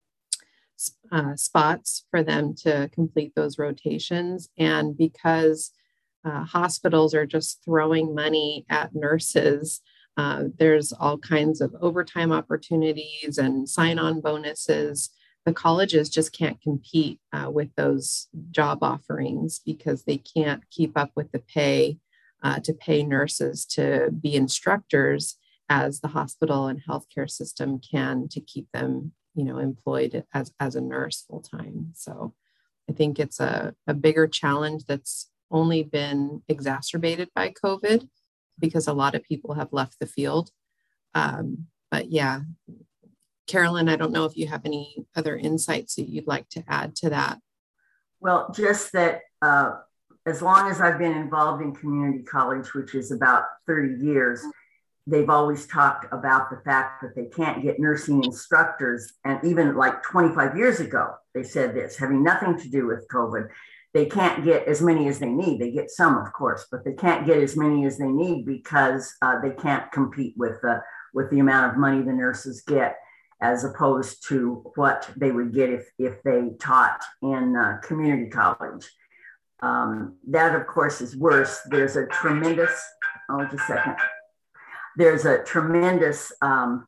Uh, spots for them to complete those rotations. And because uh, hospitals are just throwing money at nurses, uh, there's all kinds of overtime opportunities and sign-on bonuses. The colleges just can't compete uh, with those job offerings because they can't keep up with the pay uh, to pay nurses to be instructors as the hospital and healthcare system can to keep them, you know, employed as, as a nurse full time. So I think it's a, a bigger challenge that's only been exacerbated by COVID because a lot of people have left the field. Um, but yeah, Carolyn, I don't know if you have any other insights that you'd like to add to that. Well, just that uh, as long as I've been involved in community college, which is about thirty years, they've always talked about the fact that they can't get nursing instructors. And even like twenty-five years ago, they said this, having nothing to do with COVID, they can't get as many as they need. They get some, of course, but they can't get as many as they need because uh, they can't compete with the, with the amount of money the nurses get, as opposed to what they would get if, if they taught in uh, community college. Um, that, of course, is worse. There's a tremendous, oh, just a second. There's a tremendous um,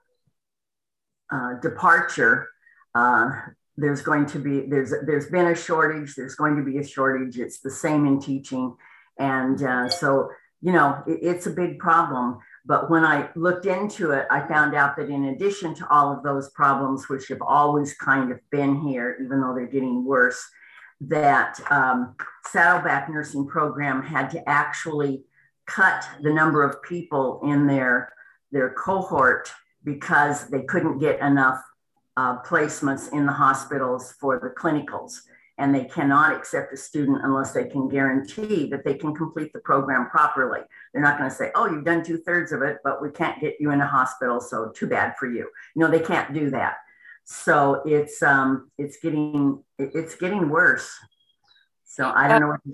uh, departure. Uh, there's going to be, there's, there's been a shortage, there's going to be a shortage. It's the same in teaching. And uh, so, you know, it, it's a big problem. But when I looked into it, I found out that in addition to all of those problems, which have always kind of been here, even though they're getting worse, that um, Saddleback Nursing Program had to actually cut the number of people in their, their cohort because they couldn't get enough uh, placements in the hospitals for the clinicals. and they cannot accept a student unless they can guarantee that they can complete the program properly. They're not going to say, oh, you've done two thirds of it, but we can't get you in a hospital, so too bad for you. No, they can't do that. So it's um, it's getting it's getting worse. So I don't know. What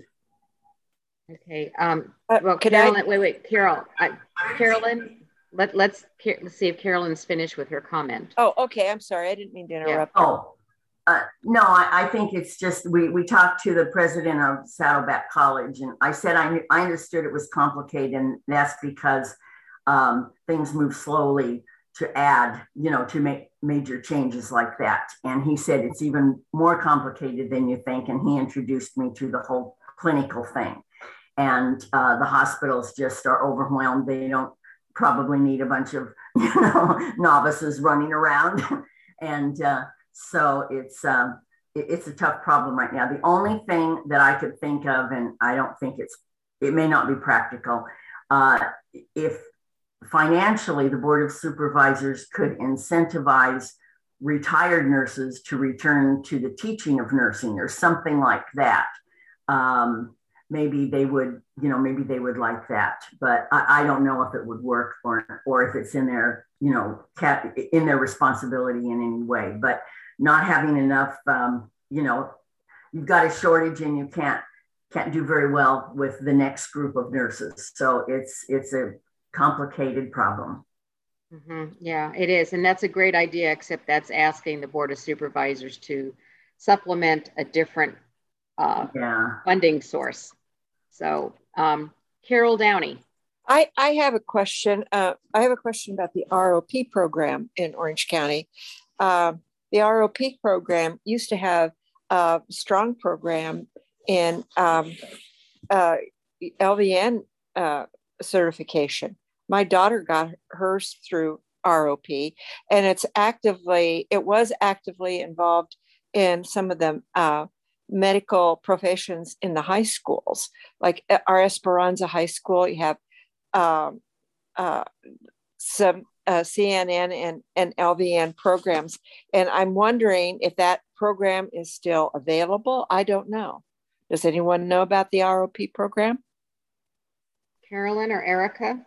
Okay. Um, well, Carolyn, I... wait, wait, Carol, I, Carolyn, let, let's, let's see if Carolyn's finished with her comment. Oh, okay. I'm sorry. I didn't mean to interrupt. Yeah. Oh, uh, no, I, I think it's just, we, we talked to the president of Saddleback College, and I said, I, knew, I understood it was complicated, and that's because um, things move slowly to add, you know, to make major changes like that. And he said, it's even more complicated than you think. And he introduced me to the whole clinical thing. And uh, the hospitals just are overwhelmed. They don't probably need a bunch of, you know, novices running around. and uh, so it's, um, it, it's a tough problem right now. The only thing that I could think of, and I don't think it's, it may not be practical, uh, if financially the Board of Supervisors could incentivize retired nurses to return to the teaching of nursing or something like that. Um, maybe they would, you know, maybe they would like that, but I, I don't know if it would work or, or if it's in their, you know, cap, in their responsibility in any way, but not having enough, um, you know, you've got a shortage and you can't, can't do very well with the next group of nurses. So it's, it's a complicated problem. Mm-hmm. Yeah, it is. And that's a great idea, except that's asking the Board of Supervisors to supplement a different uh, yeah. funding source. So, um, Carol Downey. I, I have a question. Uh, I have a question about the R O P program in Orange County. Uh, the R O P program used to have a strong program in um, uh, L V N uh, certification. My daughter got hers through R O P, and it's actively, it was actively involved in some of the uh, medical professions in the high schools, like our Esperanza High School. You have um, uh, some uh, C N N and, and L V N programs. And I'm wondering if that program is still available. I don't know. Does anyone know about the R O P program? Carolyn or Erica?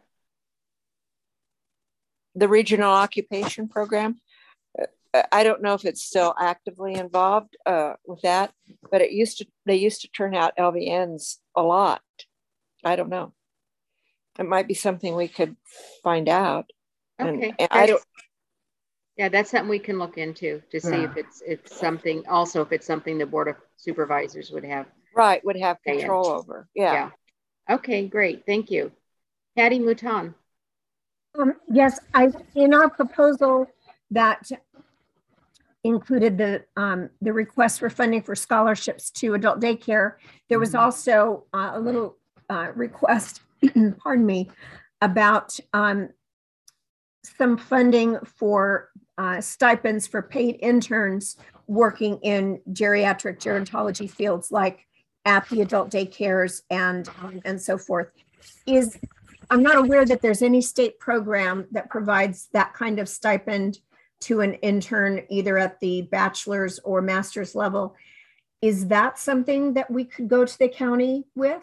The regional occupation program. I don't know if it's still actively involved uh, with that, but it used to, they used to turn out L V Ns a lot. I don't know. It might be something we could find out. Okay. And, and I don't. Yeah, that's something we can look into to see yeah. if it's it's something. Also, if it's something the Board of Supervisors would have. Right, would have control over. Yeah. yeah. Okay, great. Thank you. Patty Mouton. Um, yes, I in our proposal that included the um, the request for funding for scholarships to adult daycare, there was also uh, a little uh, request, pardon me, about um, some funding for uh, stipends for paid interns working in geriatric gerontology fields, like at the adult daycares and um, and so forth. Is I'm not aware that there's any state program that provides that kind of stipend to an intern, either at the bachelor's or master's level. Is that something that we could go to the county with?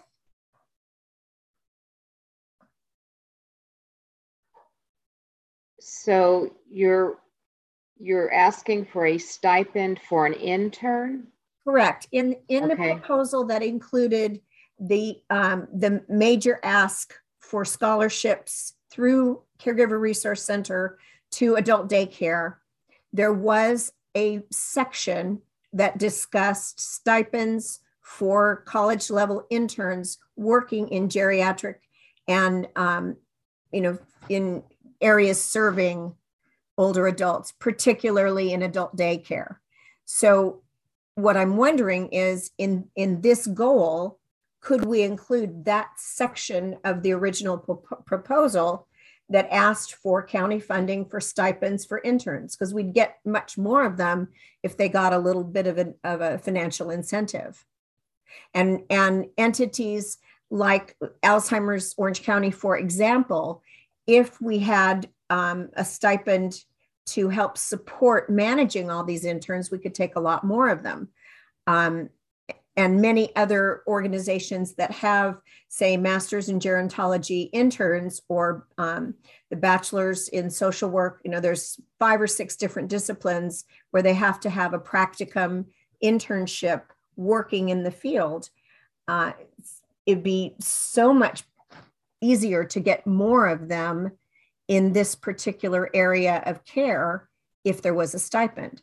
So you're you're asking for a stipend for an intern? Correct. In in okay. the proposal that included the um, the major ask for scholarships through Caregiver Resource Center to adult daycare, there was a section that discussed stipends for college level interns working in geriatric and, um, you know, in areas serving older adults, particularly in adult daycare. So what I'm wondering is in, in this goal, could we include that section of the original pro- proposal that asked for county funding for stipends for interns? Because we'd get much more of them if they got a little bit of a, of a financial incentive. And, and entities like Alzheimer's Orange County, for example, if we had um, a stipend to help support managing all these interns, we could take a lot more of them. Um, and many other organizations that have, say, masters in gerontology interns or um, the bachelor's in social work. You know, there's five or six different disciplines where they have to have a practicum internship working in the field. Uh, it'd be so much easier to get more of them in this particular area of care if there was a stipend.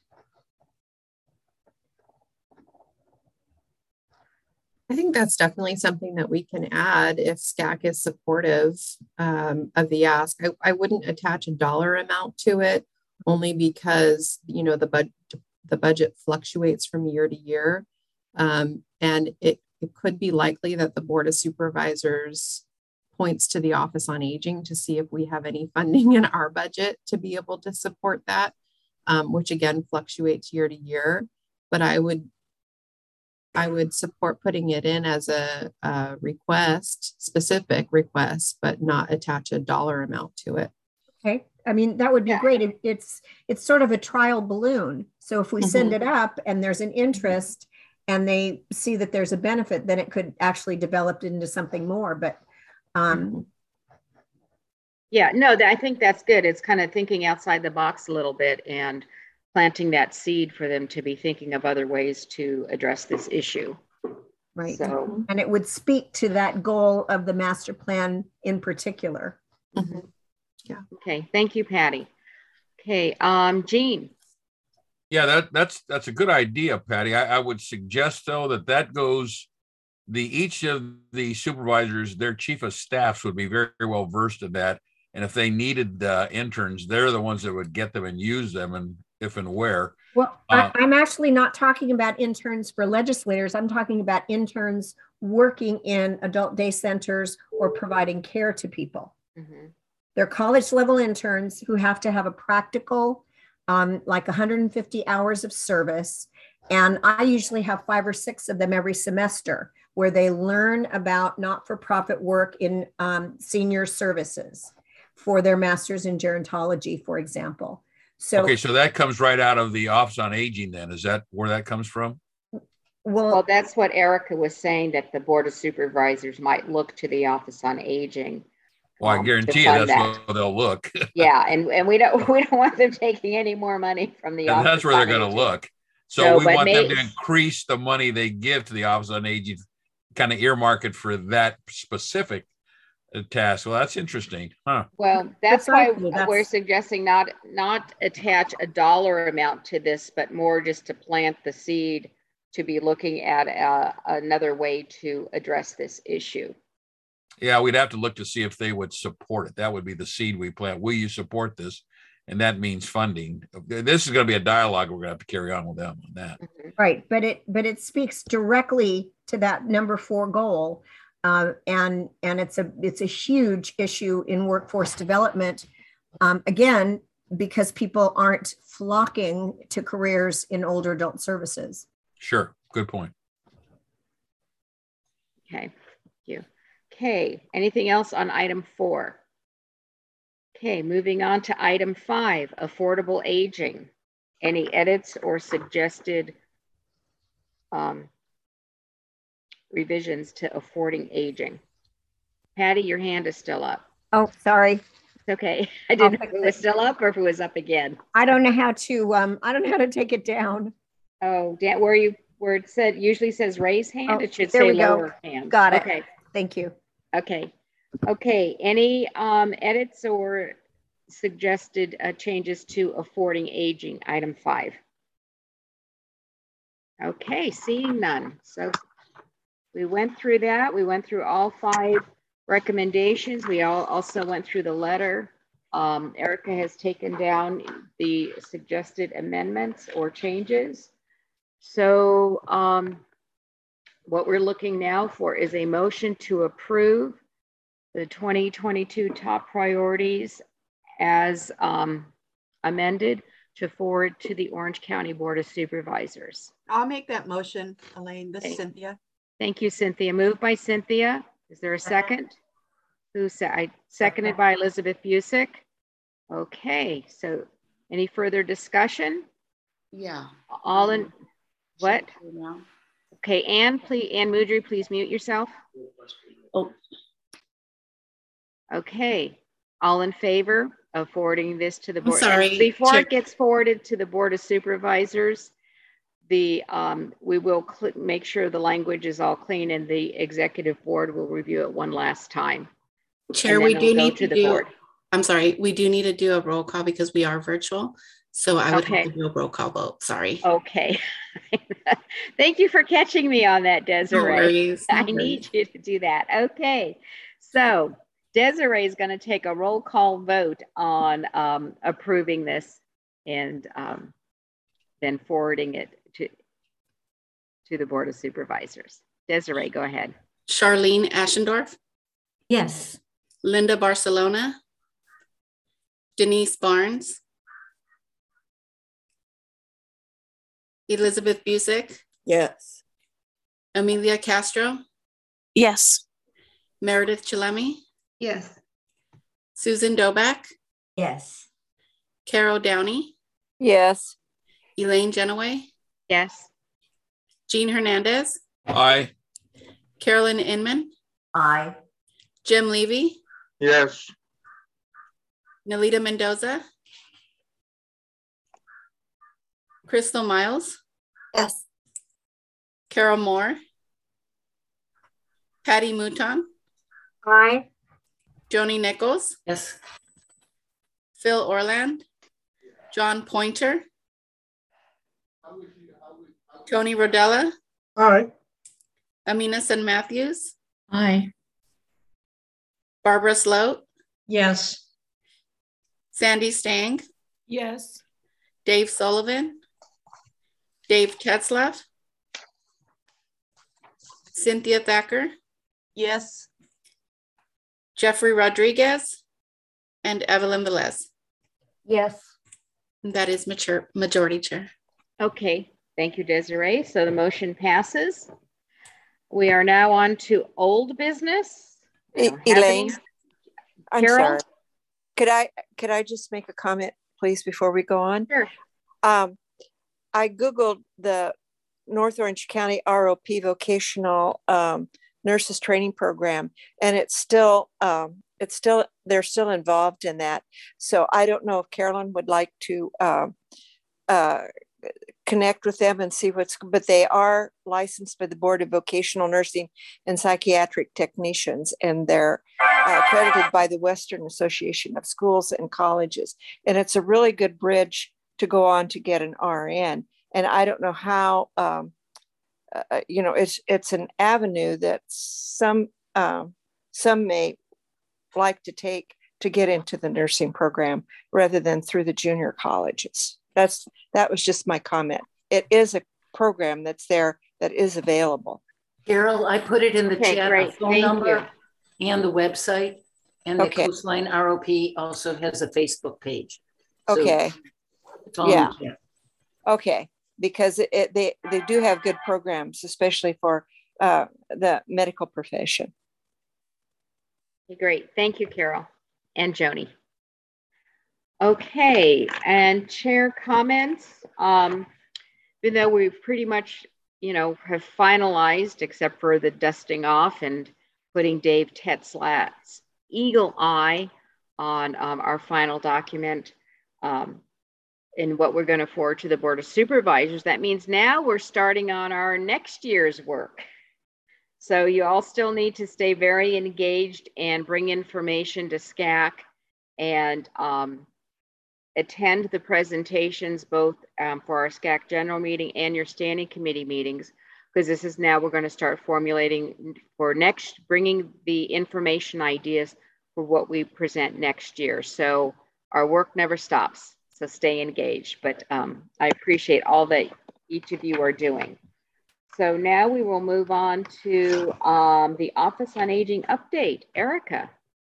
I think that's definitely something that we can add if S C A C is supportive um, of the ask. I, I wouldn't attach a dollar amount to it, only because, you know, the, bud the budget fluctuates from year to year. Um, and it, it could be likely that the Board of Supervisors points to the Office on Aging to see if we have any funding in our budget to be able to support that, um, which again fluctuates year to year. But I would I would support putting it in as a, a request, specific request, but not attach a dollar amount to it. Okay. I mean, that would be yeah. great. It, it's it's sort of a trial balloon. So if we mm-hmm. send it up and there's an interest and they see that there's a benefit, then it could actually develop into something more. But um, yeah, no, I think that's good. It's kind of thinking outside the box a little bit and planting that seed for them to be thinking of other ways to address this issue. Right. So, and it would speak to that goal of the master plan in particular. Mm-hmm. Yeah. Okay. Thank you, Patty. Okay. Um, Jean. Yeah, that, that's that's a good idea, Patty. I, I would suggest, though, that that goes, the each of the supervisors, their chief of staffs would be very, very well versed in that. And if they needed uh, interns, they're the ones that would get them and use them, and if and where. Well, uh, I, I'm actually not talking about interns for legislators. I'm talking about interns working in adult day centers or providing care to people. Mm-hmm. They're college level interns who have to have a practical, um, like one hundred fifty hours of service. And I usually have five or six of them every semester where they learn about not-for-profit work in um, senior services for their master's in gerontology, for example. So, okay, so that comes right out of the Office on Aging then. Is that where that comes from? Well, well, that's what Erica was saying, that the Board of Supervisors might look to the Office on Aging. Well, um, I guarantee you that's that. where they'll look. Yeah, and, and we don't we don't want them taking any more money from the and Office. That's where on they're going to look. So, so we want may, them to increase the money they give to the Office on Aging, kind of earmark it for that specific task. Well, that's interesting, huh? Well, that's why that's... we're suggesting not not attach a dollar amount to this, but more just to plant the seed to be looking at uh, another way to address this issue. Yeah, we'd have to look to see if they would support it. That would be the seed we plant. Will you support this? And that means funding. This is going to be a dialogue we're going to have to carry on with them on that. Right, but it but it speaks directly to that number four goal. Uh, and and it's a it's a huge issue in workforce development, um, again, because people aren't flocking to careers in older adult services. Sure, good point. Okay, thank you. Okay, anything else on item four? Okay, moving on to item five, affordable aging. Any edits or suggested um, revisions to affording aging? Patty, your hand is still up. Oh, sorry. It's okay. I didn't know if it was still up or if it was up again. I don't know how to. Um, I don't know how to take it down. Oh, Dan, where you where it said usually says raise hand, oh, it should there say we lower go. hand. Got it. Okay. Thank you. Okay. Okay. Any um, edits or suggested uh, changes to affording aging? Item five. Okay. Seeing none. So. We went through that. We went through all five recommendations. We all also went through the letter. Um, Erica has taken down the suggested amendments or changes. So um, what we're looking now for is a motion to approve the twenty twenty-two top priorities as um, amended to forward to the Orange County Board of Supervisors. I'll make that motion, Elaine. This is Cynthia. Thank you, Cynthia. Moved by Cynthia. Is there a second? Who said? I seconded by Elizabeth Busick. Okay. So, any further discussion? Yeah. All in what? Okay, Anne, please, Anne Moudry, please mute yourself. Oh. Okay, all in favor of forwarding this to the board? I'm sorry, And before Chair. it gets forwarded to the Board of Supervisors, the um, we will make sure the language is all clean, and the executive board will review it one last time. Chair, we do need to, to do, board. I'm sorry, we do need to do a roll call because we are virtual. So I would okay. have to do a roll call vote, sorry. Okay. Thank you for catching me on that, Desiree. No worries, no I worries. need you to do that. Okay, so Desiree is going to take a roll call vote on um, approving this and um, then forwarding it to, to the Board of Supervisors. Desiree, go ahead. Charlene Ashendorf? Yes. Linda Barcelona? Denise Barnes? Elizabeth Busick? Yes. Amelia Castro? Yes. Meredith Chillemi? Yes. Susan Doback? Yes. Carol Downey? Yes. Elaine Genoway? Yes. Jean Hernandez? Aye. Carolyn Inman? Aye. Jim Levy? Yes. Nalita Mendoza? Crystal Miles? Yes. Carol Moore? Patty Mouton? Aye. Joni Nichols? Yes. Phil Orland? John Pointer? Tony Rodella? Aye. Amina San Matthews? Aye. Barbara Sloat? Yes. Sandy Stang? Yes. Dave Sullivan? Dave Tetzlaff? Cynthia Thacker? Yes. Jeffrey Rodriguez? And Evelyn Velez? Yes. That is mature, majority, Chair. Okay, thank you, Desiree. So the motion passes. We are now on to old business. E Elaine, I'm Carol? sorry. Could I could I just make a comment, please, before we go on? Sure. Um, I Googled the North Orange County R O P vocational um, nurses training program, and it's still um, it's still they're still involved in that. So I don't know if Carolyn would like to uh, uh, connect with them and see what's, but they are licensed by the Board of Vocational Nursing and Psychiatric Technicians, and they're uh, accredited by the Western Association of Schools and Colleges. And it's a really good bridge to go on to get an R N. And I don't know how, um, uh, you know, it's it's an avenue that some um, some may like to take to get into the nursing program rather than through the junior colleges. That's that was just my comment. It is a program that's there that is available. Carol, I put it in the Okay, chat, great. a phone Thank number you. And the website, and the Okay. Coastline R O P also has a Facebook page. So Okay. it's all Yeah. in the chat. Okay. Because it, it, they, they do have good programs, especially for uh, the medical profession. Great. Thank you, Carol and Joni. Okay, and chair comments. Um, even though we've pretty much, you know, have finalized, except for the dusting off and putting Dave Tetzlaff's eagle eye on um, our final document um, and what we're going to forward to the Board of Supervisors. That means now we're starting on our next year's work. So you all still need to stay very engaged and bring information to S C A C and um, attend the presentations both um, for our S C A C general meeting and your standing committee meetings, because this is now we're going to start formulating for next, bringing the information ideas for what we present next year. So our work never stops. So stay engaged, but um, I appreciate all that each of you are doing. So now we will move on to um, the Office on Aging update. Erica.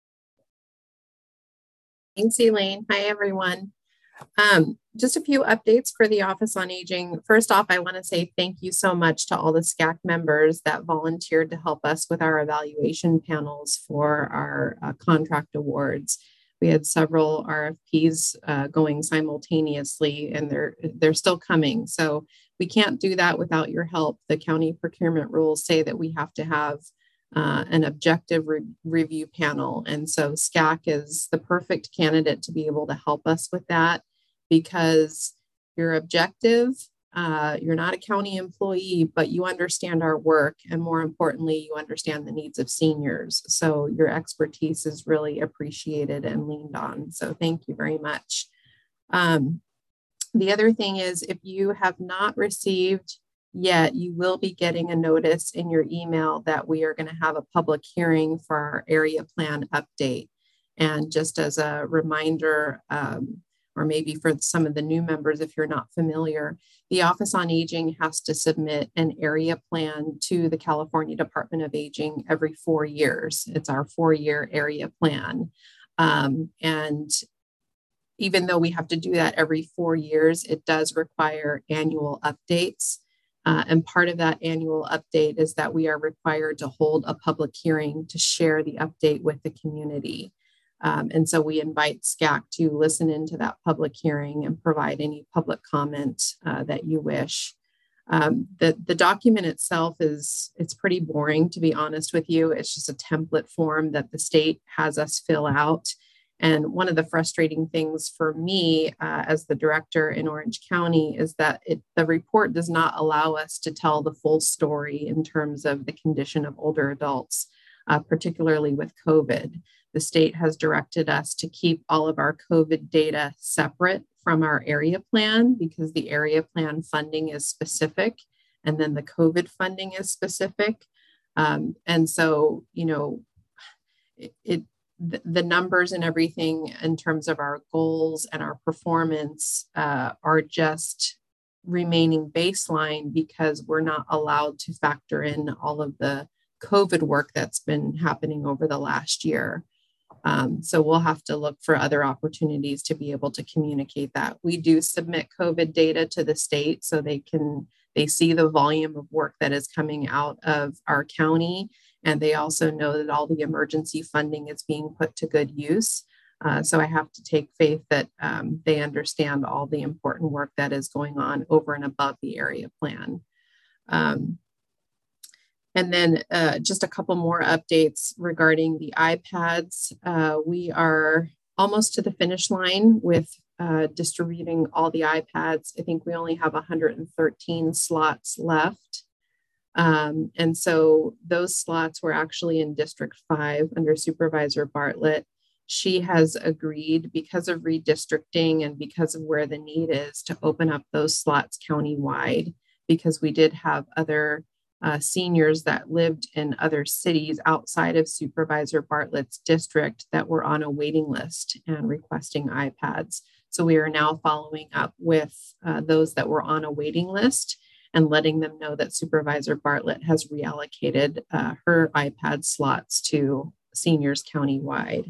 Thanks, Elaine. Hi, everyone. Um, just a few updates for the Office on Aging. First off, I want to say thank you so much to all the S C A C members that volunteered to help us with our evaluation panels for our uh, contract awards. We had several R F Ps uh, going simultaneously, and they're they're still coming. So we can't do that without your help. The county procurement rules say that we have to have uh, an objective re review panel. And so S C A C is the perfect candidate to be able to help us with that, because you're objective, uh, you're not a county employee, but you understand our work. And more importantly, you understand the needs of seniors. So your expertise is really appreciated and leaned on. So thank you very much. Um, the other thing is, if you have not received yet, you will be getting a notice in your email that we are going to have a public hearing for our area plan update. And just as a reminder, um, or maybe for some of the new members, if you're not familiar, the Office on Aging has to submit an area plan to the California Department of Aging every four years. It's our four-year area plan. Um, and even though we have to do that every four years, it does require annual updates. Uh, and part of that annual update is that we are required to hold a public hearing to share the update with the community. Um, and so we invite S C A C to listen into that public hearing and provide any public comment uh, that you wish. Um, the, the document itself is, it's pretty boring, to be honest with you. It's just a template form that the state has us fill out. And one of the frustrating things for me uh, as the director in Orange County is that it, the report does not allow us to tell the full story in terms of the condition of older adults, uh, particularly with COVID. The state has directed us to keep all of our COVID data separate from our area plan, because the area plan funding is specific and then the COVID funding is specific. Um, and so, you know, it, it the, the numbers and everything in terms of our goals and our performance uh, are just remaining baseline, because we're not allowed to factor in all of the COVID work that's been happening over the last year. Um, so we'll have to look for other opportunities to be able to communicate that. We do submit COVID data to the state so they can, they see the volume of work that is coming out of our county. And they also know that all the emergency funding is being put to good use. Uh, so I have to take faith that um, they understand all the important work that is going on over and above the area plan. Um, And then uh, just a couple more updates regarding the iPads. Uh, we are almost to the finish line with uh, distributing all the iPads. I think we only have one hundred thirteen slots left. Um, and so those slots were actually in District five under Supervisor Bartlett. She has agreed, because of redistricting and because of where the need is, to open up those slots countywide, because we did have other Uh, seniors that lived in other cities outside of Supervisor Bartlett's district that were on a waiting list and requesting iPads. So we are now following up with uh, those that were on a waiting list and letting them know that Supervisor Bartlett has reallocated uh, her iPad slots to seniors countywide.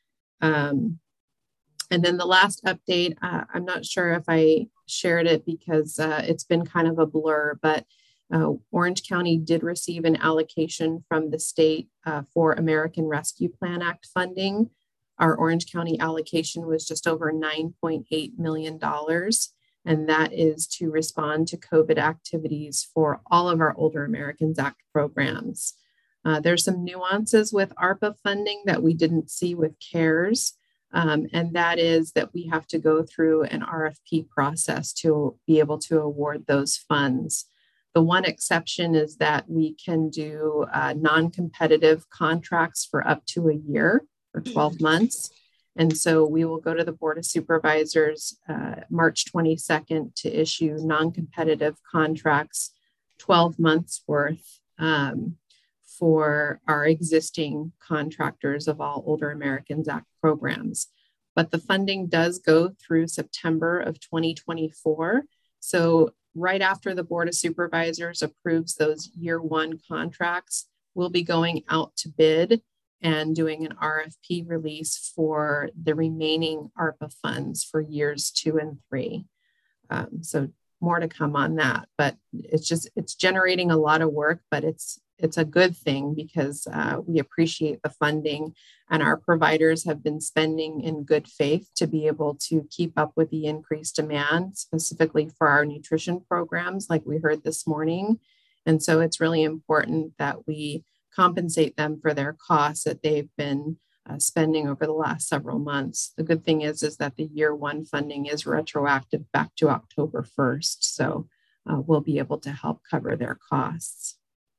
Um, and then the last update, uh, I'm not sure if I shared it because uh, it's been kind of a blur, but Uh, Orange County did receive an allocation from the state uh, for American Rescue Plan Act funding. Our Orange County allocation was just over nine point eight million dollars, and that is to respond to COVID activities for all of our Older Americans Act programs. Uh, there's some nuances with ARPA funding that we didn't see with CARES, um, and that is that we have to go through an R F P process to be able to award those funds. The one exception is that we can do uh, non-competitive contracts for up to a year or twelve months. And so we will go to the Board of Supervisors uh, March twenty-second to issue non-competitive contracts, twelve months worth um, for our existing contractors of all Older Americans Act programs. But the funding does go through September of twenty twenty-four. So right after the Board of Supervisors approves those year one contracts, we'll be going out to bid and doing an R F P release for the remaining ARPA funds for years two and three. Um, so more to come on that, but it's just, it's generating a lot of work, but it's, it's a good thing because uh, we appreciate the funding, and our providers have been spending in good faith to be able to keep up with the increased demand, specifically for our nutrition programs, like we heard this morning. And so it's really important that we compensate them for their costs that they've been uh, spending over the last several months. The good thing is, is that the year one funding is retroactive back to October first. So uh, we'll be able to help cover their costs.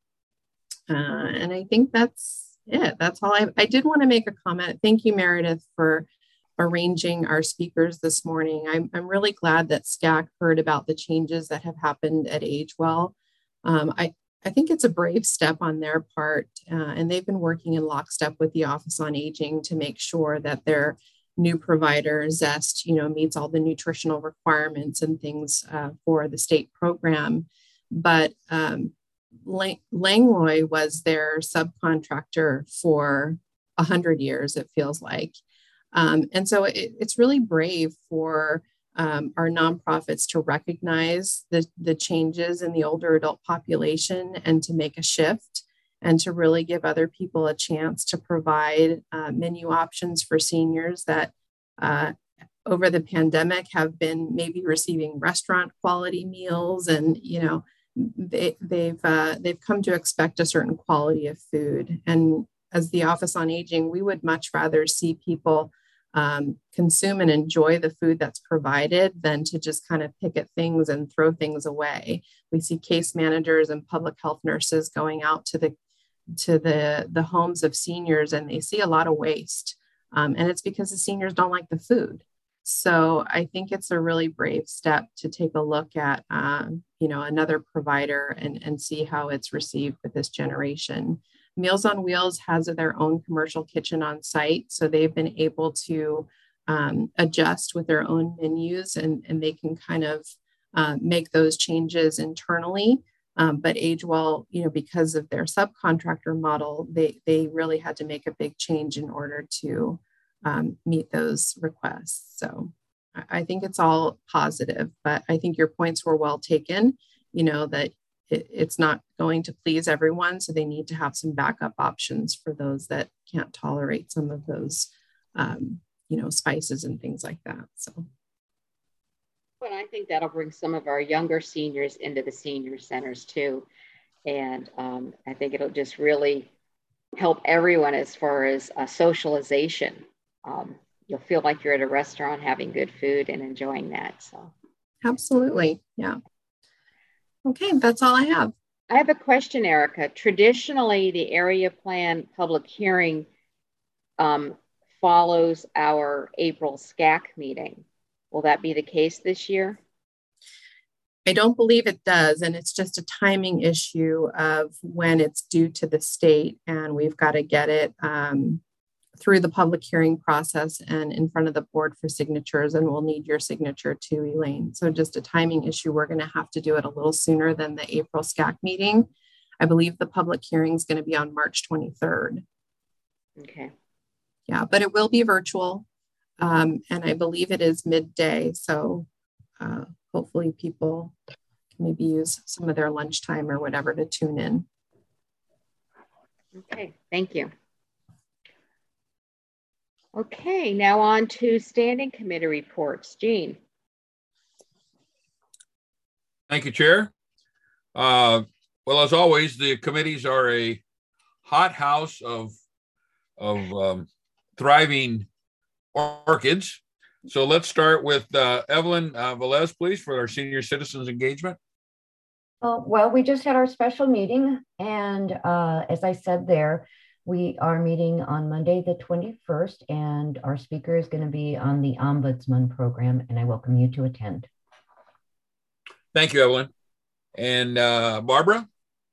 Uh, and I think that's it. That's all I, I did want to make a comment. Thank you, Meredith, for arranging our speakers this morning. I'm, I'm really glad that S C A C heard about the changes that have happened at AgeWell. Um, I, I think it's a brave step on their part, uh, and they've been working in lockstep with the Office on Aging to make sure that their new provider, Zest, you know, meets all the nutritional requirements and things uh, for the state program. But um, Lang- Langlois was their subcontractor for a hundred years, it feels like. Um, and so it, it's really brave for um, our nonprofits to recognize the, the changes in the older adult population and to make a shift and to really give other people a chance to provide uh, menu options for seniors that uh, over the pandemic have been maybe receiving restaurant quality meals, and, you know, they, they've, uh, they've come to expect a certain quality of food. And as the Office on Aging, we would much rather see people um, consume and enjoy the food that's provided than to just kind of pick at things and throw things away. We see case managers and public health nurses going out to the to the, the homes of seniors, and they see a lot of waste. Um, and it's because the seniors don't like the food. So I think it's a really brave step to take a look at, um, you know, another provider and, and see how it's received with this generation. Meals on Wheels has their own commercial kitchen on site, so they've been able to um, adjust with their own menus, and, and they can kind of uh, make those changes internally. Um, but AgeWell, you know, because of their subcontractor model, they, they really had to make a big change in order to um, meet those requests. So I, I think it's all positive, but I think your points were well taken, you know, that it, it's not going to please everyone. So they need to have some backup options for those that can't tolerate some of those, um, you know, spices and things like that. So. But I think that'll bring some of our younger seniors into the senior centers too. And um, I think it'll just really help everyone as far as uh, socialization. Um, you'll feel like you're at a restaurant having good food and enjoying that. So, absolutely. Yeah. Okay, that's all I have. I have a question, Erica. Traditionally, the area plan public hearing um, follows our April S C A C meeting. Will that be the case this year? I don't believe it does. And it's just a timing issue of when it's due to the state. And we've got to get it um, through the public hearing process and in front of the board for signatures. And we'll need your signature too, Elaine. So just a timing issue. We're going to have to do it a little sooner than the April S C A C meeting. I believe the public hearing is going to be on March twenty-third. Okay. Yeah, but it will be virtual. Um, and I believe it is midday. So uh, hopefully people can maybe use some of their lunchtime or whatever to tune in. Okay, thank you. Okay, now on to standing committee reports. Gene. Thank you, Chair. Uh, well, as always, the committees are a hothouse of, of um, thriving orchids. So let's start with uh, Evelyn uh, Velez, please, for our senior citizens engagement. Oh, well, we just had our special meeting. And uh, as I said there, we are meeting on Monday, the twenty-first, and our speaker is going to be on the Ombudsman program, and I welcome you to attend. Thank you, Evelyn. And uh, Barbara?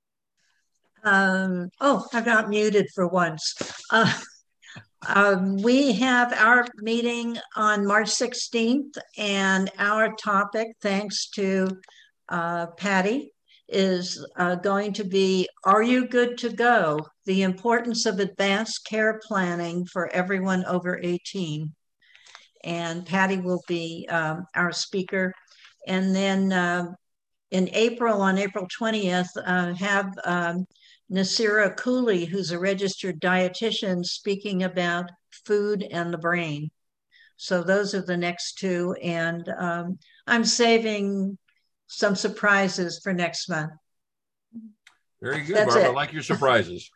Um, oh, I got muted for once. Uh, Um, we have our meeting on March sixteenth, and our topic, thanks to uh, Patty, is uh, going to be, are you good to go? The importance of advanced care planning for everyone over eighteen. And Patty will be um, our speaker. And then uh, in April, on April twentieth, uh, have um, Nasira Cooley, who's a registered dietitian, speaking about food and the brain. So those are the next two. And um, I'm saving some surprises for next month. Very good, That's Barbara. it. I like your surprises.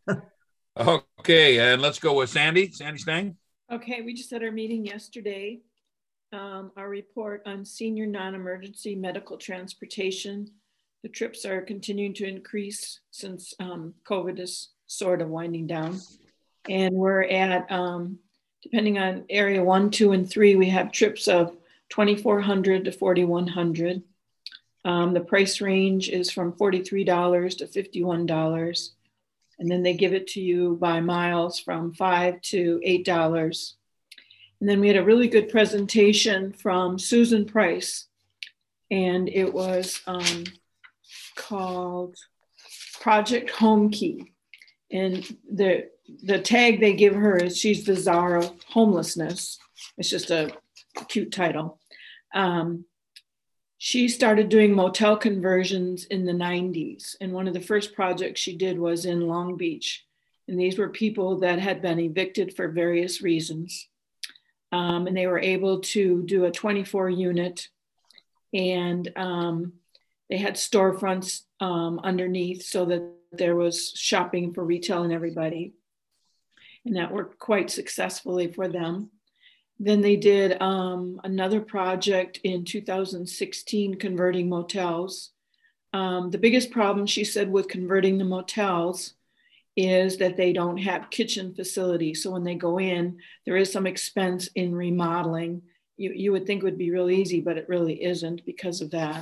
Okay, and let's go with Sandy. Sandy Stang. Okay, we just had our meeting yesterday. Um, our report on senior non-emergency medical transportation. The trips are continuing to increase since um, COVID is sort of winding down. And we're at, um, depending on area one, two, and three, we have trips of twenty-four hundred to forty-one hundred. Um, the price range is from forty-three dollars to fifty-one dollars. And then they give it to you by miles from five to eight dollars. And then we had a really good presentation from Susan Price, and it was um, called Project Home Key. And the, the tag they give her is she's the czar of homelessness. It's just a cute title. Um, she started doing motel conversions in the nineties. And one of the first projects she did was in Long Beach. And these were people that had been evicted for various reasons. Um, and they were able to do a twenty-four unit, and um, they had storefronts um, underneath so that there was shopping for retail and everybody. And that worked quite successfully for them. Then they did um, another project in two thousand sixteen, converting motels. Um, the biggest problem, she said, with converting the motels is that they don't have kitchen facilities. So when they go in, there is some expense in remodeling. You, you would think it would be real easy, but it really isn't because of that.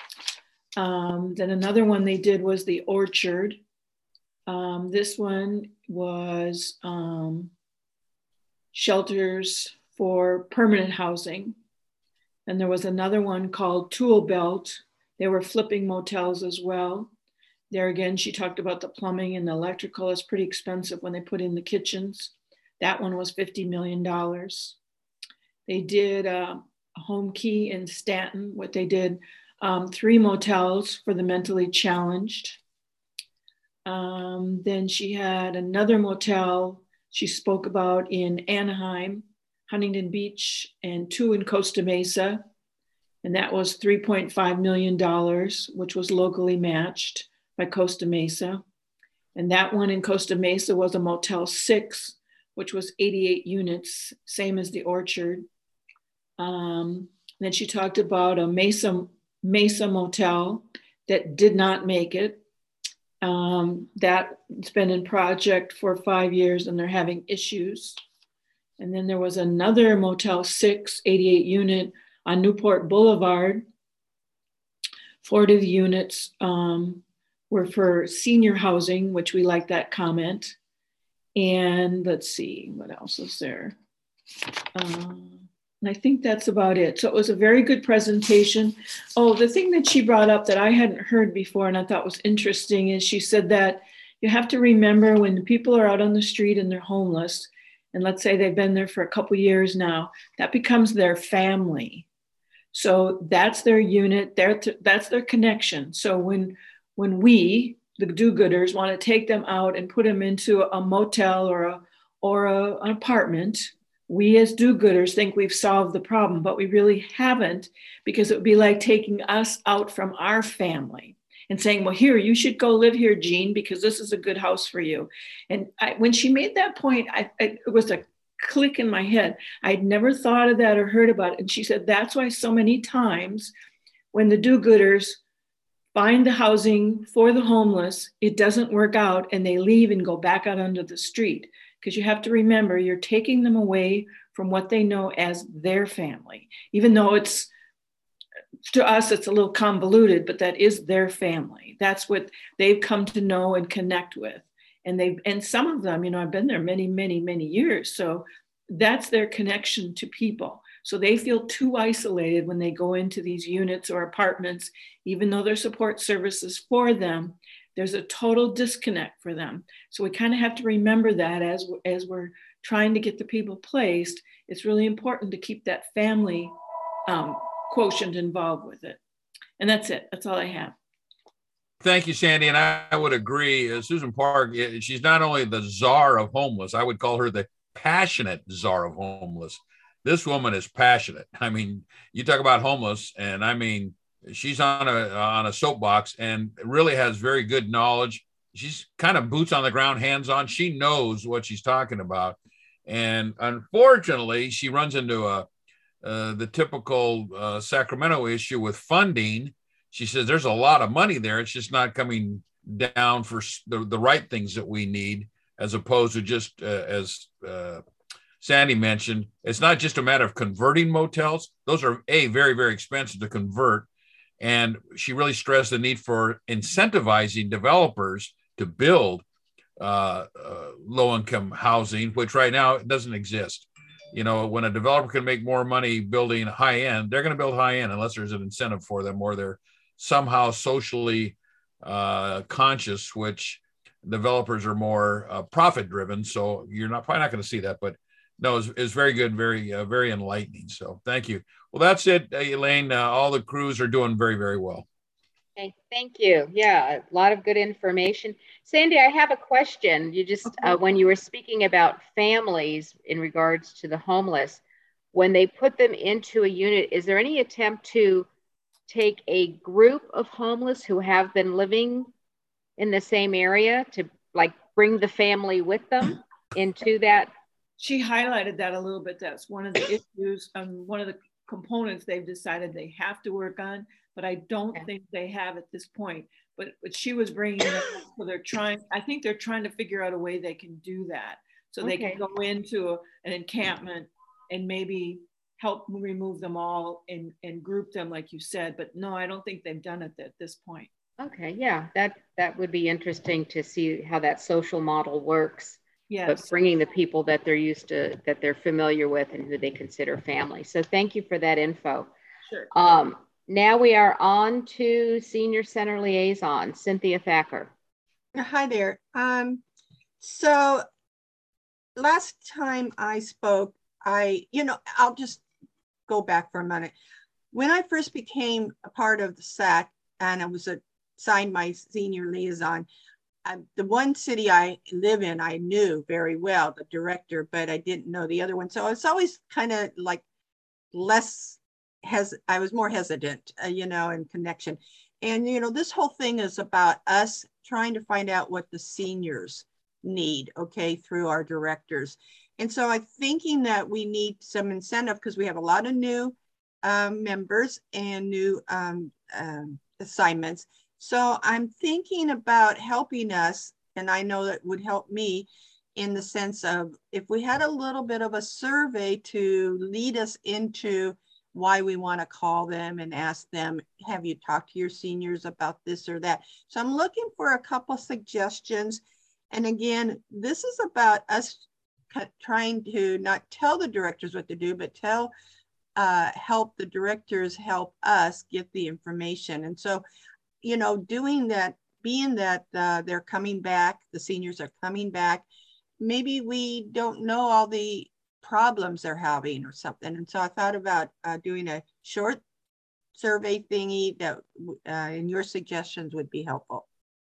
Um, then another one they did was the Orchard. Um, this one was um, shelters for permanent housing. And there was another one called Tool Belt. They were flipping motels as well. There again, she talked about the plumbing and the electrical is pretty expensive when they put in the kitchens. That one was fifty million dollars. They did uh, a Home Key in Stanton. What they did, um, three motels for the mentally challenged. Um, then she had another motel she spoke about in Anaheim, Huntington Beach, and two in Costa Mesa. And that was three point five million dollars, which was locally matched by Costa Mesa. And that one in Costa Mesa was a Motel six, which was eighty-eight units, same as the Orchard. Um, then she talked about a Mesa, Mesa Motel that did not make it. Um, that's been in project for five years and they're having issues. And then there was another Motel six, eighty-eight unit on Newport Boulevard. forty of the units um, were for senior housing, which we like that comment. And let's see, what else is there? Um, and I think that's about it. So it was a very good presentation. Oh, the thing that she brought up that I hadn't heard before and I thought was interesting is she said that you have to remember when people are out on the street and they're homeless, and let's say they've been there for a couple years now, that becomes their family. So that's their unit, their, that's their connection. So when, when we, the do-gooders, want to take them out and put them into a motel or, a, or a, an apartment, we as do-gooders think we've solved the problem, but we really haven't, because it would be like taking us out from our family and saying, well, here, you should go live here, Jean, because this is a good house for you. And I, when she made that point, I, I, it was a click in my head. I'd never thought of that or heard about it. And she said, that's why so many times when the do-gooders find the housing for the homeless, it doesn't work out and they leave and go back out onto the street. Because you have to remember, you're taking them away from what they know as their family, even though it's, to us, it's a little convoluted, but that is their family. That's what they've come to know and connect with. And they, and some of them, you know, I've been there many, many, many years. So that's their connection to people. So they feel too isolated when they go into these units or apartments, even though there's support services for them. There's a total disconnect for them. So we kind of have to remember that as, as we're trying to get the people placed. It's really important to keep that family um, quotient involved with it. And that's it. That's all I have. Thank you, Sandy. And I, I would agree. Uh, Susan Park, she's not only the czar of homeless, I would call her the passionate czar of homeless. This woman is passionate. I mean, you talk about homeless, and I mean, she's on a on a soapbox and really has very good knowledge. She's kind of boots on the ground, hands on. She knows what she's talking about. And unfortunately, she runs into a uh, the typical uh, Sacramento issue with funding. She says there's a lot of money there. It's just not coming down for the, the right things that we need, as opposed to just, uh, as uh, Sandy mentioned, it's not just a matter of converting motels. Those are, A, very, very expensive to convert. And she really stressed the need for incentivizing developers to build uh, uh, low-income housing, which right now doesn't exist. You know, when a developer can make more money building high-end, they're going to build high-end unless there's an incentive for them, or they're somehow socially uh, conscious, which developers are more uh, profit-driven. So you're not probably not going to see that, but no, it's, it's very good, very, uh, very enlightening. So thank you. Well, that's it, Elaine. Uh, all the crews are doing very, very well. Okay, thank you. Yeah, a lot of good information. Sandy, I have a question. You just, uh, when you were speaking about families in regards to the homeless, when they put them into a unit, is there any attempt to take a group of homeless who have been living in the same area to like bring the family with them into that? She highlighted that a little bit. That's one of the issues, um, one of the components they've decided they have to work on, but I don't okay. think they have at this point. But, but she was bringing it up, so they're trying, I think they're trying to figure out a way they can do that. So okay. they can go into a, an encampment and maybe help remove them all and, and group them like you said. But no, I don't think they've done it at this point. Okay, yeah, that, that would be interesting to see how that social model works. Yes. But bringing the people that they're used to, that they're familiar with and who they consider family. So thank you for that info. Sure. Um, now we are on to Senior Center Liaison, Cynthia Thacker. Hi there. Um, so last time I spoke, I, you know, I'll just go back for a minute. When I first became a part of the S A C and I was assigned my senior liaison, Uh, the one city I live in, I knew very well, the director, but I didn't know the other one. So it's always kind of like less, hes I was more hesitant, uh, you know, in connection. And, you know, this whole thing is about us trying to find out what the seniors need, okay, through our directors. And so I'm thinking that we need some incentive because we have a lot of new um, members and new um, um, assignments. So I'm thinking about helping us, and I know that would help me in the sense of if we had a little bit of a survey to lead us into why we want to call them and ask them, have you talked to your seniors about this or that? So I'm looking for a couple suggestions. And again, this is about us trying to not tell the directors what to do, but tell, uh, help the directors help us get the information. And so you know, doing that, being that uh, they're coming back, the seniors are coming back, maybe we don't know all the problems they're having or something. And so I thought about uh, doing a short survey thingy that uh, in your suggestions would be helpful.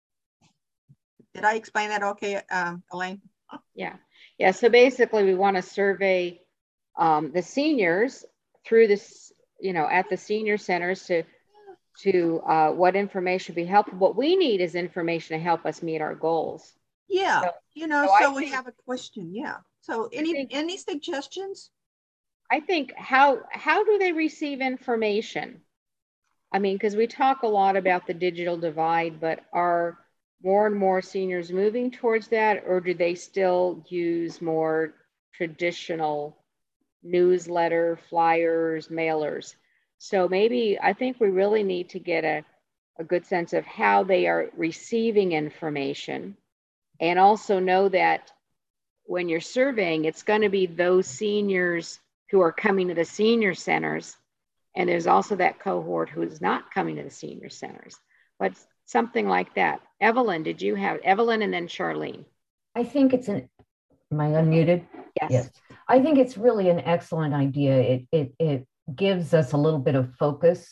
Did I explain that okay, um, Elaine? Yeah, yeah, so basically we want to survey um, the seniors through this, you know, at the senior centers to to uh, what information would be helpful. What we need is information to help us meet our goals. Yeah, so, you know, so, so we think, have a question, yeah. So any think, any suggestions? I think how, how do they receive information? I mean, because we talk a lot about the digital divide, but are more and more seniors moving towards that, or do they still use more traditional newsletter, flyers, mailers? So maybe I think we really need to get a, a good sense of how they are receiving information, and also know that when you're surveying, it's going to be those seniors who are coming to the senior centers. And there's also that cohort who is not coming to the senior centers, but something like that. Evelyn, did you have Evelyn and then Charlene? I think it's an, am I unmuted? Yes. Yes. I think it's really an excellent idea. It, it, it gives us a little bit of focus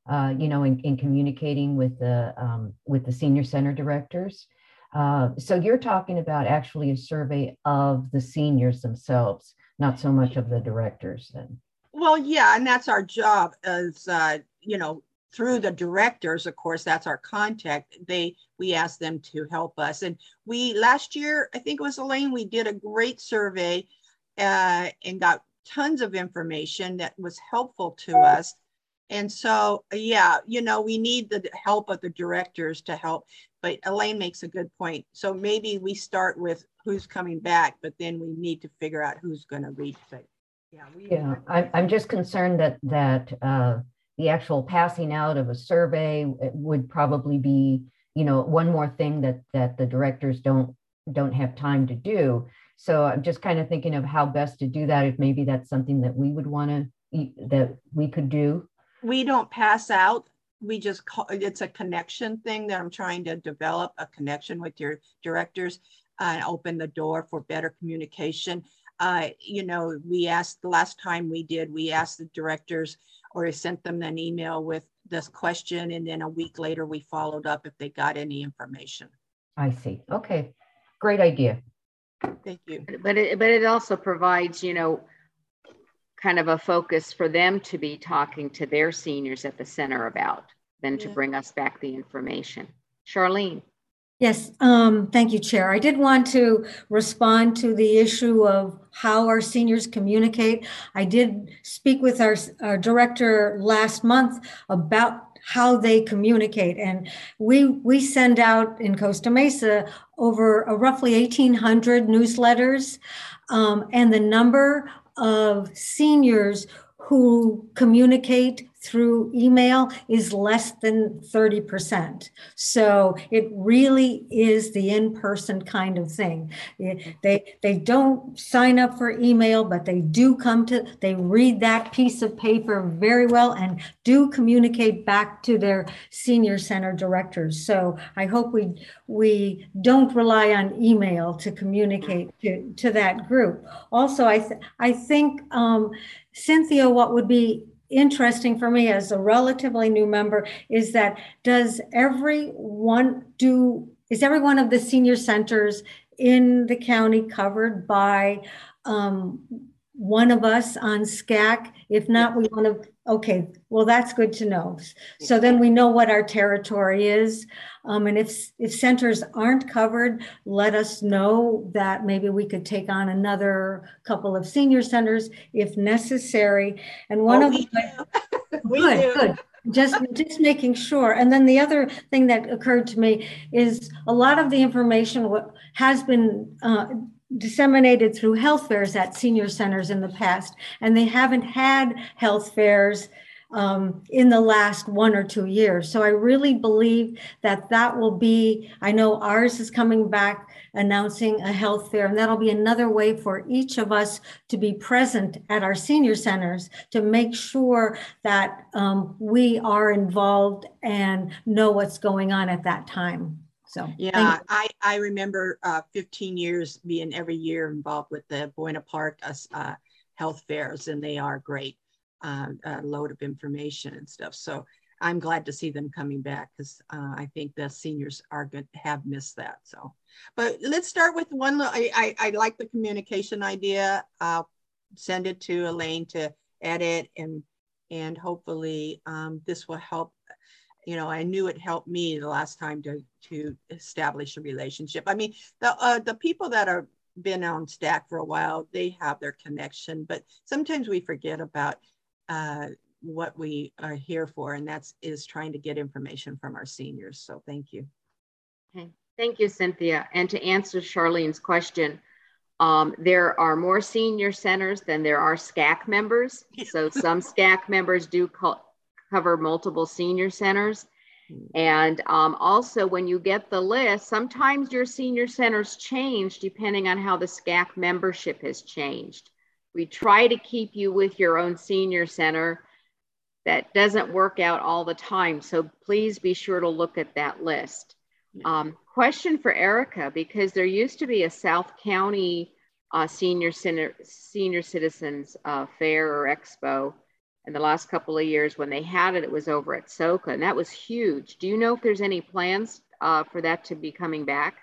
uh, you know, in, in communicating with the, um, with the senior center directors. Uh, so you're talking about actually a survey of the seniors themselves, not so much of the directors then. Well, yeah, and that's our job as, uh, you know, through the directors, of course, that's our contact. They, we ask them to help us. And we, last year, I think it was Elaine, we did a great survey uh, and got tons of information that was helpful to us. And so, yeah, you know, we need the help of the directors to help, but Elaine makes a good point. So maybe we start with who's coming back, but then we need to figure out who's going to reach it. Yeah, we, yeah. I, I'm just concerned that, that uh, the actual passing out of a survey would probably be, you know, one more thing that, that the directors don't, don't have time to do. So I'm just kind of thinking of how best to do that. If maybe that's something that we would want to, that we could do. We don't pass out. We just call, it's a connection thing that I'm trying to develop, a connection with your directors and uh, open the door for better communication. Uh, you know, we asked the last time we did, we asked the directors or sent them an email with this question. And then a week later, we followed up if they got any information. I see. Okay. Great idea. Thank you. But it, but it also provides, you know, kind of a focus for them to be talking to their seniors at the center about, than to Yeah. bring us back the information. Charlene. Yes, um, thank you, Chair. I did want to respond to the issue of how our seniors communicate. I did speak with our, our director last month about how they communicate. And we, we send out in Costa Mesa over a roughly eighteen hundred newsletters, um, and the number of seniors who communicate through email is less than thirty percent. So it really is the in-person kind of thing. It, they, they don't sign up for email, but they do come to, they read that piece of paper very well and do communicate back to their senior center directors. So I hope we, we don't rely on email to communicate to, to that group. Also, I, th I think, um, Cynthia, what would be interesting for me as a relatively new member is that does every one do, is every one of the senior centers in the county covered by um, one of us on S C A C? If not, we want to, okay, well, that's good to know. So then we know what our territory is. Um, and if, if centers aren't covered, let us know that maybe we could take on another couple of senior centers if necessary. And one Oh, of we the, We good, do. good. Just, just making sure. And then the other thing that occurred to me is a lot of the information what has been uh, disseminated through health fairs at senior centers in the past, and they haven't had health fairs um, in the last one or two years. So I really believe that that will be, I know ours is coming back announcing a health fair, and that'll be another way for each of us to be present at our senior centers to make sure that um, we are involved and know what's going on at that time. So yeah, I, I remember uh, fifteen years being every year involved with the Buena Park uh, health fairs, and they are great, uh, a load of information and stuff. So I'm glad to see them coming back because uh, I think the seniors are good, have missed that. So, but let's start with one. I, I, I like the communication idea. I'll send it to Elaine to edit, and and hopefully um, this will help. You know, I knew it helped me the last time to, to establish a relationship. I mean, the uh, the people that are been on staff for a while, they have their connection, but sometimes we forget about uh, what we are here for, and that's is trying to get information from our seniors. So thank you. Okay. Thank you, Cynthia. And to answer Charlene's question, um, there are more senior centers than there are S C A C members. So some S C A C members do call cover multiple senior centers. And um, also when you get the list, sometimes your senior centers change depending on how the S C A C membership has changed. We try to keep you with your own senior center. That doesn't work out all the time. So please be sure to look at that list. Um, question for Erica, because there used to be a South County uh, senior center, senior citizens uh, fair or expo. And the last couple of years when they had it, it was over at SoCA, and that was huge. Do you know if there's any plans uh, for that to be coming back?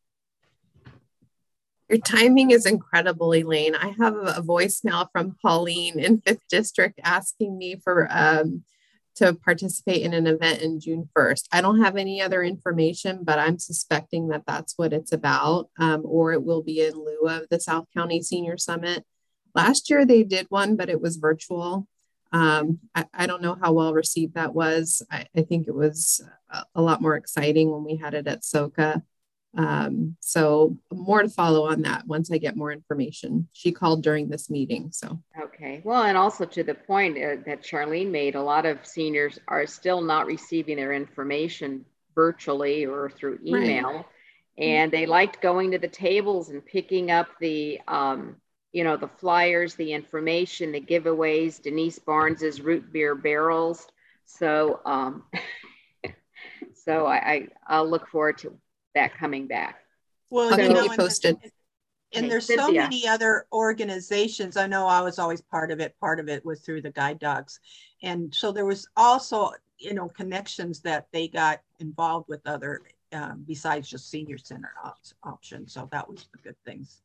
Your timing is incredible, Elaine. I have a voicemail from Pauline in fifth District asking me for um, to participate in an event in June first. I don't have any other information, but I'm suspecting that that's what it's about, um, or it will be in lieu of the South County Senior Summit. Last year they did one, but it was virtual. Um, I, I don't know how well received that was. I, I think it was a, a lot more exciting when we had it at SoCA. Um, so more to follow on that once I get more information. She called during this meeting, so. Okay, well, and also to the point uh, that Charlene made, a lot of seniors are still not receiving their information virtually or through email. Right. And they liked going to the tables and picking up the, um, you know, the flyers, the information, the giveaways, Denise Barnes's root beer barrels. So, um, so I, I, I'll look forward to that coming back. Well, so, you know, you posted. And, and okay, there's Cynthia. so many other organizations. I know I was always part of it. Part of it was through the guide dogs. And so there was also, you know, connections that they got involved with other, um, besides just senior center op options. So that was the good things.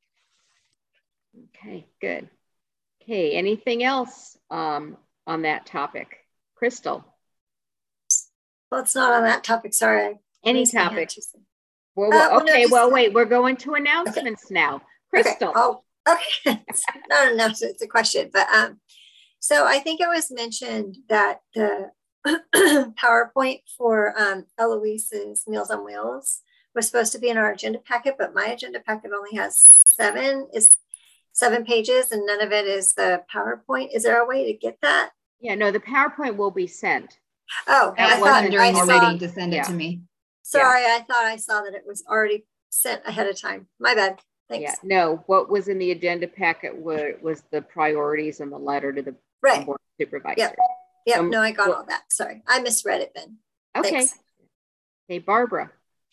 Okay, good. Okay, anything else um, on that topic? Crystal? Well, it's not on that topic, sorry. Any topic. Well, Uh, well, well, no, okay, just- well, wait, we're going to announcements Okay. now. Crystal. Okay. Oh, okay. It's not an announcement, it's a question. But um, so I think it was mentioned that the PowerPoint for um, Eloise's Meals on Wheels was supposed to be in our agenda packet, but my agenda packet only has seven, is seven pages, and none of it is the PowerPoint. Is there a way to get that? Yeah, no, the PowerPoint will be sent. Oh, That I thought wasn't I already saw, to send it yeah. to me. sorry, I thought I saw that it was already sent ahead of time. My bad. Thanks. Yeah, no, what was in the agenda packet were, was the priorities and the letter to the Right. board supervisors. Yep. Yep. Um, No, I got well- all that. Sorry. I misread it then. Okay. Thanks. Hey, Barbara.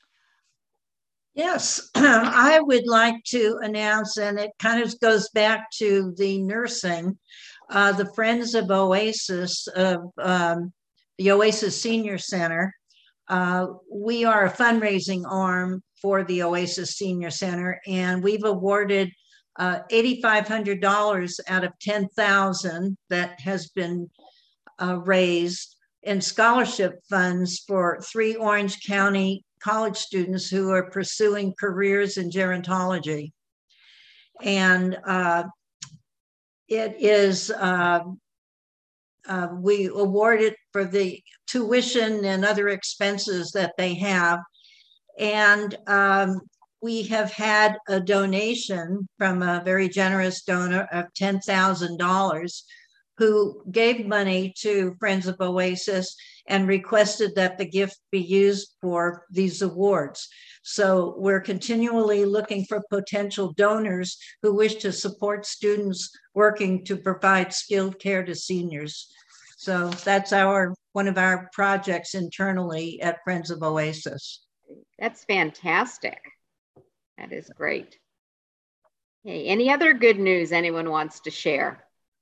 Yes, I would like to announce, and it kind of goes back to the nursing, uh, the Friends of Oasis, of um, the Oasis Senior Center. Uh, we are a fundraising arm for the Oasis Senior Center, and we've awarded uh, eight thousand five hundred dollars out of ten thousand that has been uh, raised in scholarship funds for three Orange County college students who are pursuing careers in gerontology. And uh, it is, uh, uh, we award it for the tuition and other expenses that they have. And um, we have had a donation from a very generous donor of ten thousand dollars who gave money to Friends of Oasis and requested that the gift be used for these awards. So we're continually looking for potential donors who wish to support students working to provide skilled care to seniors. So that's our one of our projects internally at Friends of Oasis. That's fantastic. That is great. Okay, any other good news anyone wants to share?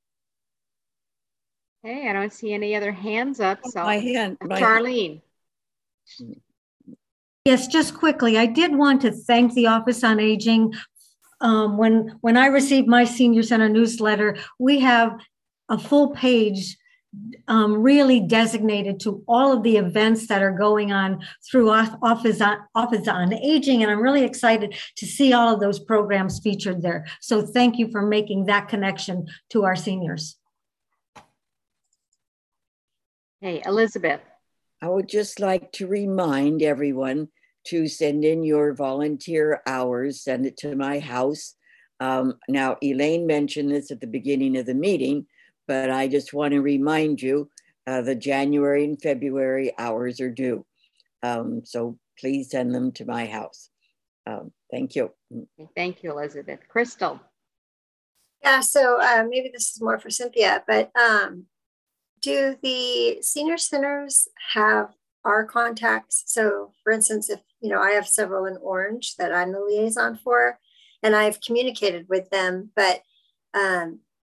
Hey, I don't see any other hands up. So My hand, my- Charlene. Yes, just quickly, I did want to thank the Office on Aging. Um, when, when I received my Senior Center newsletter, we have a full page um, really designated to all of the events that are going on through Office on, Office on Aging, and I'm really excited to see all of those programs featured there. So thank you for making that connection to our seniors. Hey, Elizabeth. I would just like to remind everyone to send in your volunteer hours, send it to my house. Um, now, Elaine mentioned this at the beginning of the meeting, but I just want to remind you uh, the January and February hours are due. Um, so please send them to my house. Um, thank you. Thank you, Elizabeth. Crystal. Yeah, so uh, maybe this is more for Cynthia, but um, do the senior centers have our contacts? So for instance, if, you know, I have several in Orange that I'm the liaison for, and I've communicated with them, but um,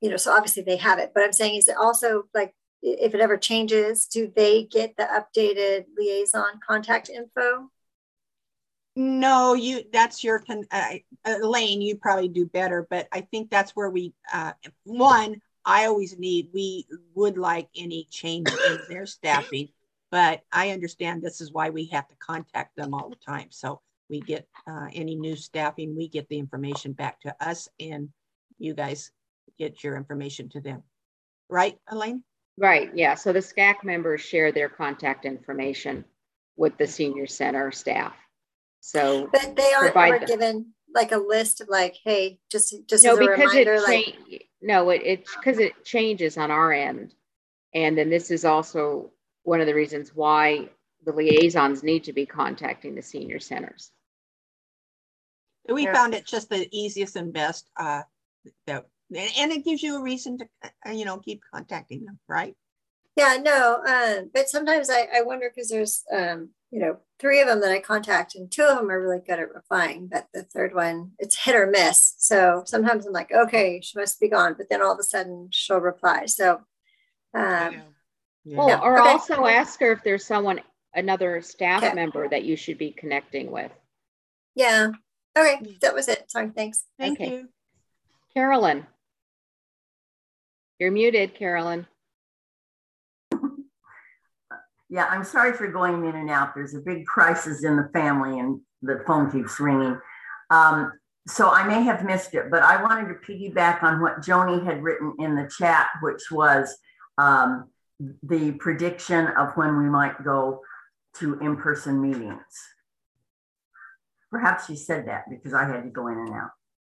you know, so obviously they have it, but I'm saying, is it also like, if it ever changes, do they get the updated liaison contact info? No, you, that's your, uh, Elaine, you probably do better, but I think that's where we, uh, one, I always need, we would like any change in their staffing, but I understand this is why we have to contact them all the time. So we get uh, any new staffing, we get the information back to us and you guys get your information to them. Right, Elaine? Right, yeah. So the S C A C members share their contact information with the senior center staff. So, but they aren't ever them. given like a list of like, hey, just just no, as a because reminder, it like no, it it because it changes on our end, and then this is also one of the reasons why the liaisons need to be contacting the senior centers. We yeah. found it just the easiest and best, uh, that, and it gives you a reason to, uh, you know, keep contacting them, right? Yeah, no, uh, but sometimes I, I wonder because there's, um, you know, three of them that I contact and two of them are really good at replying, but the third one, it's hit or miss. So sometimes I'm like, okay, she must be gone, but then all of a sudden she'll reply. So, um, yeah. well, yeah. or okay. also ask her if there's someone, another staff okay. member that you should be connecting with. Yeah. Okay, that was it. Sorry, thanks. Thank okay. you. Carolyn. You're muted, Carolyn. Yeah, I'm sorry for going in and out. There's a big crisis in the family and the phone keeps ringing. Um, so I may have missed it, but I wanted to piggyback on what Joni had written in the chat, which was um, the prediction of when we might go to in-person meetings. Perhaps she said that because I had to go in and out.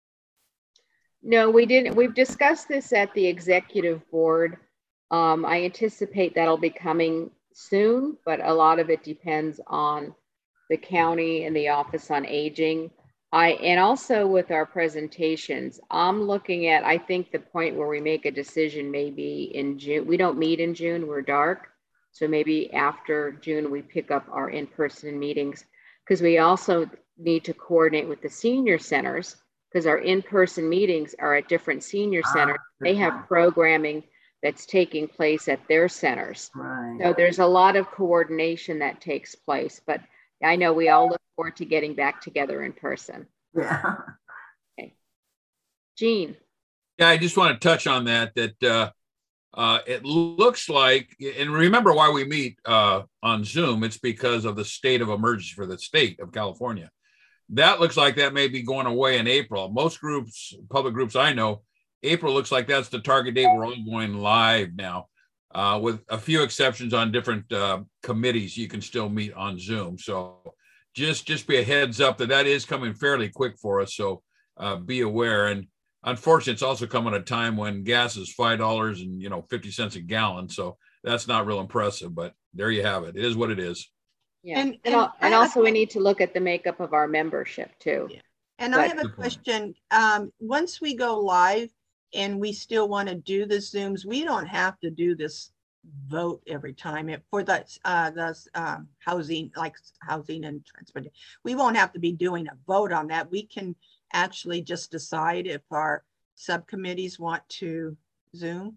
No, we didn't. We've discussed this at the executive board. Um, I anticipate that'll be coming soon, but a lot of it depends on the county and the Office on Aging. I and also with our presentations, I'm looking at, I think the point where we make a decision may be in June. We don't meet in June, we're dark. So maybe after June, we pick up our in-person meetings because we also need to coordinate with the senior centers because our in-person meetings are at different senior centers. Ah, they have point. Programming that's taking place at their centers. Right. So there's a lot of coordination that takes place, but I know we all look forward to getting back together in person. Yeah. Okay. Jean. Yeah, I just want to touch on that, that uh, uh, it looks like, and remember why we meet uh, on Zoom, it's because of the state of emergency for the state of California. That looks like that may be going away in April. Most groups, public groups I know, April looks like that's the target date. We're all going live now, uh, with a few exceptions on different uh, committees. You can still meet on Zoom. So just just be a heads up that that is coming fairly quick for us. So uh, be aware. And unfortunately, it's also coming at a time when gas is five dollars and you know fifty cents a gallon. So that's not real impressive. But there you have it. It is what it is. Yeah, and and, and, and also we need to look at the makeup of our membership too. Yeah. And but, I have a question. Um, once we go live, and we still want to do the Zooms, we don't have to do this vote every time it, for the, uh, the um, housing, like housing and transportation. We won't have to be doing a vote on that. We can actually just decide if our subcommittees want to Zoom.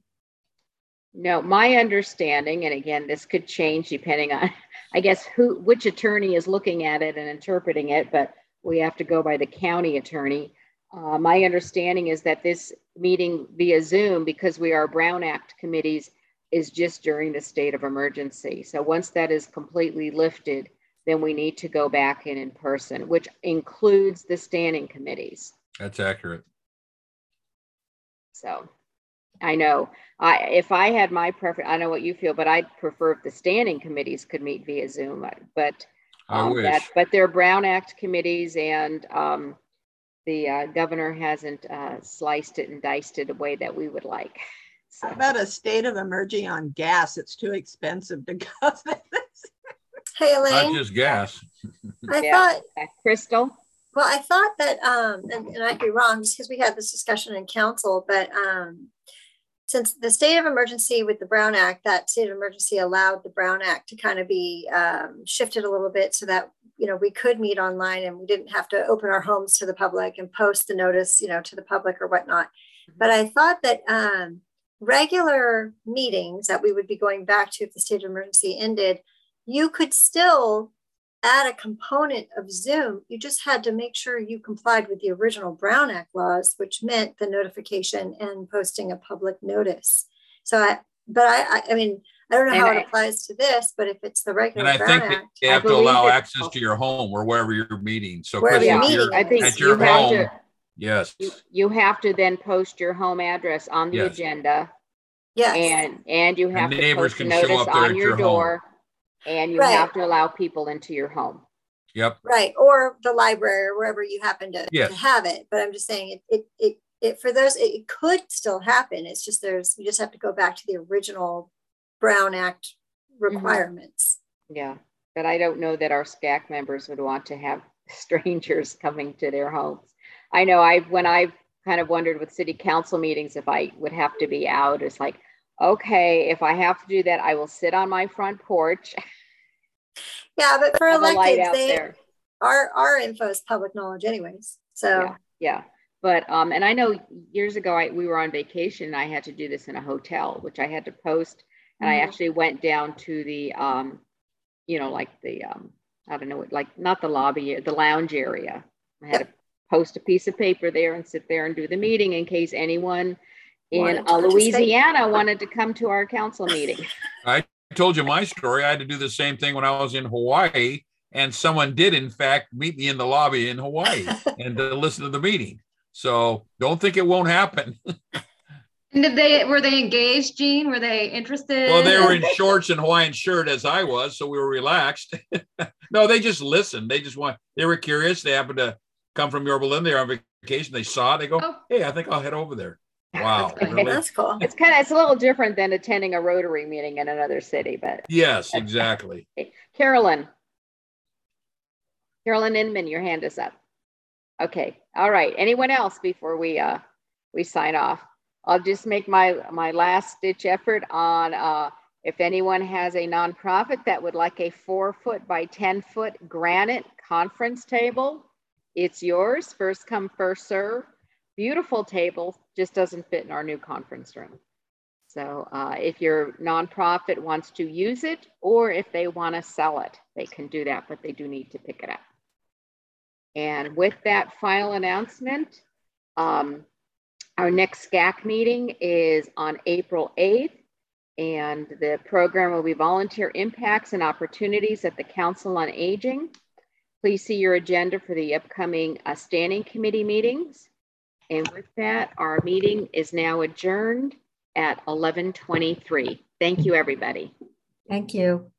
No, my understanding, and again, this could change depending on, I guess, who, which attorney is looking at it and interpreting it, but we have to go by the county attorney. Uh, my understanding is that this meeting via Zoom, because we are Brown Act committees, is just during the state of emergency. So once that is completely lifted, then we need to go back in in person, which includes the standing committees. That's accurate. So I know I, if I had my preference, I know what you feel, but I'd prefer if the standing committees could meet via Zoom, but, um, I wish. that, but they're Brown Act committees, and um, the uh, governor hasn't uh, sliced it and diced it the way that we would like. So. How about a state of emergency on gas? It's too expensive to go. Hey, Elaine. Not just gas. I yeah. thought, uh, Crystal. well, I thought that, um, and, and I'd be wrong just because we had this discussion in council, but um, since the state of emergency with the Brown Act, that state of emergency allowed the Brown Act to kind of be um, shifted a little bit so that, you know, we could meet online and we didn't have to open our homes to the public and post the notice, you know, to the public or whatnot. But I thought that um, regular meetings that we would be going back to if the state of emergency ended, you could still add a component of Zoom. You just had to make sure you complied with the original Brown Act laws, which meant the notification and posting a public notice. So I, but I, I, I mean, I don't know And how I- it applies to this, but if it's the regular And I Brown think that Act, you have I to allow believe it- access to your home or wherever you're meeting. So Wherever Chris, you're if meeting, you're I think at you your have home, to, yes, you, you have to then post your home address on the Yes. agenda. yes, And, and you have And to neighbors post a can show notice up there on at your your home. door. And you Right. have to allow people into your home. yep, right, or the library or wherever you happen to, Yes. to have it. But I'm just saying it, it, it, it for those, it, it could still happen. It's just there's, you just have to go back to the original Brown Act requirements. Yeah, but I don't know that our S C A C members would want to have strangers coming to their homes. I know I, when I've kind of wondered with city council meetings, if I would have to be out, it's like, okay, if I have to do that, I will sit on my front porch. Yeah, but for Have a light electeds, out they, there. our, our info is public knowledge anyways. So Yeah, yeah. But, um, and I know years ago, I, we were on vacation and I had to do this in a hotel, which I had to post. And I Mhm. actually went down to the, um, you know, like the, um, I don't know, like not the lobby, the lounge area. I had to post a piece of paper there and sit there and do the meeting in case anyone in Wanted to uh, participate. Louisiana wanted to come to our council meeting. I told you my story. I had to do the same thing when I was in Hawaii, and someone did, in fact, meet me in the lobby in Hawaii and to listen to the meeting. So don't think it won't happen. And did they, were they engaged, Gene? Were they interested? Well, they were in shorts and Hawaiian shirt as I was, so we were relaxed. No, they just listened. They just want, they were curious. They happened to come from Yorba Linda. They're on vacation. They saw it. They go, Oh. hey, I think I'll head over there. Wow. Okay. Really? that's cool. It's kind of, it's a little different than attending a Rotary meeting in another city, but Yes, exactly. Carolyn. Carolyn Inman, your hand is up. Okay. All right. Anyone else before we uh we sign off? I'll just make my my last ditch effort on uh if anyone has a nonprofit that would like a four foot by ten foot granite conference table, it's yours. First come, first serve. Beautiful table, just doesn't fit in our new conference room. So uh, if your nonprofit wants to use it, or if they want to sell it, they can do that, but they do need to pick it up. And with that final announcement, um, our next S C A C meeting is on April eighth, and the program will be Volunteer Impacts and Opportunities at the Council on Aging. Please see your agenda for the upcoming uh, standing committee meetings. And with that, our meeting is now adjourned at eleven twenty-three. Thank you, everybody. Thank you.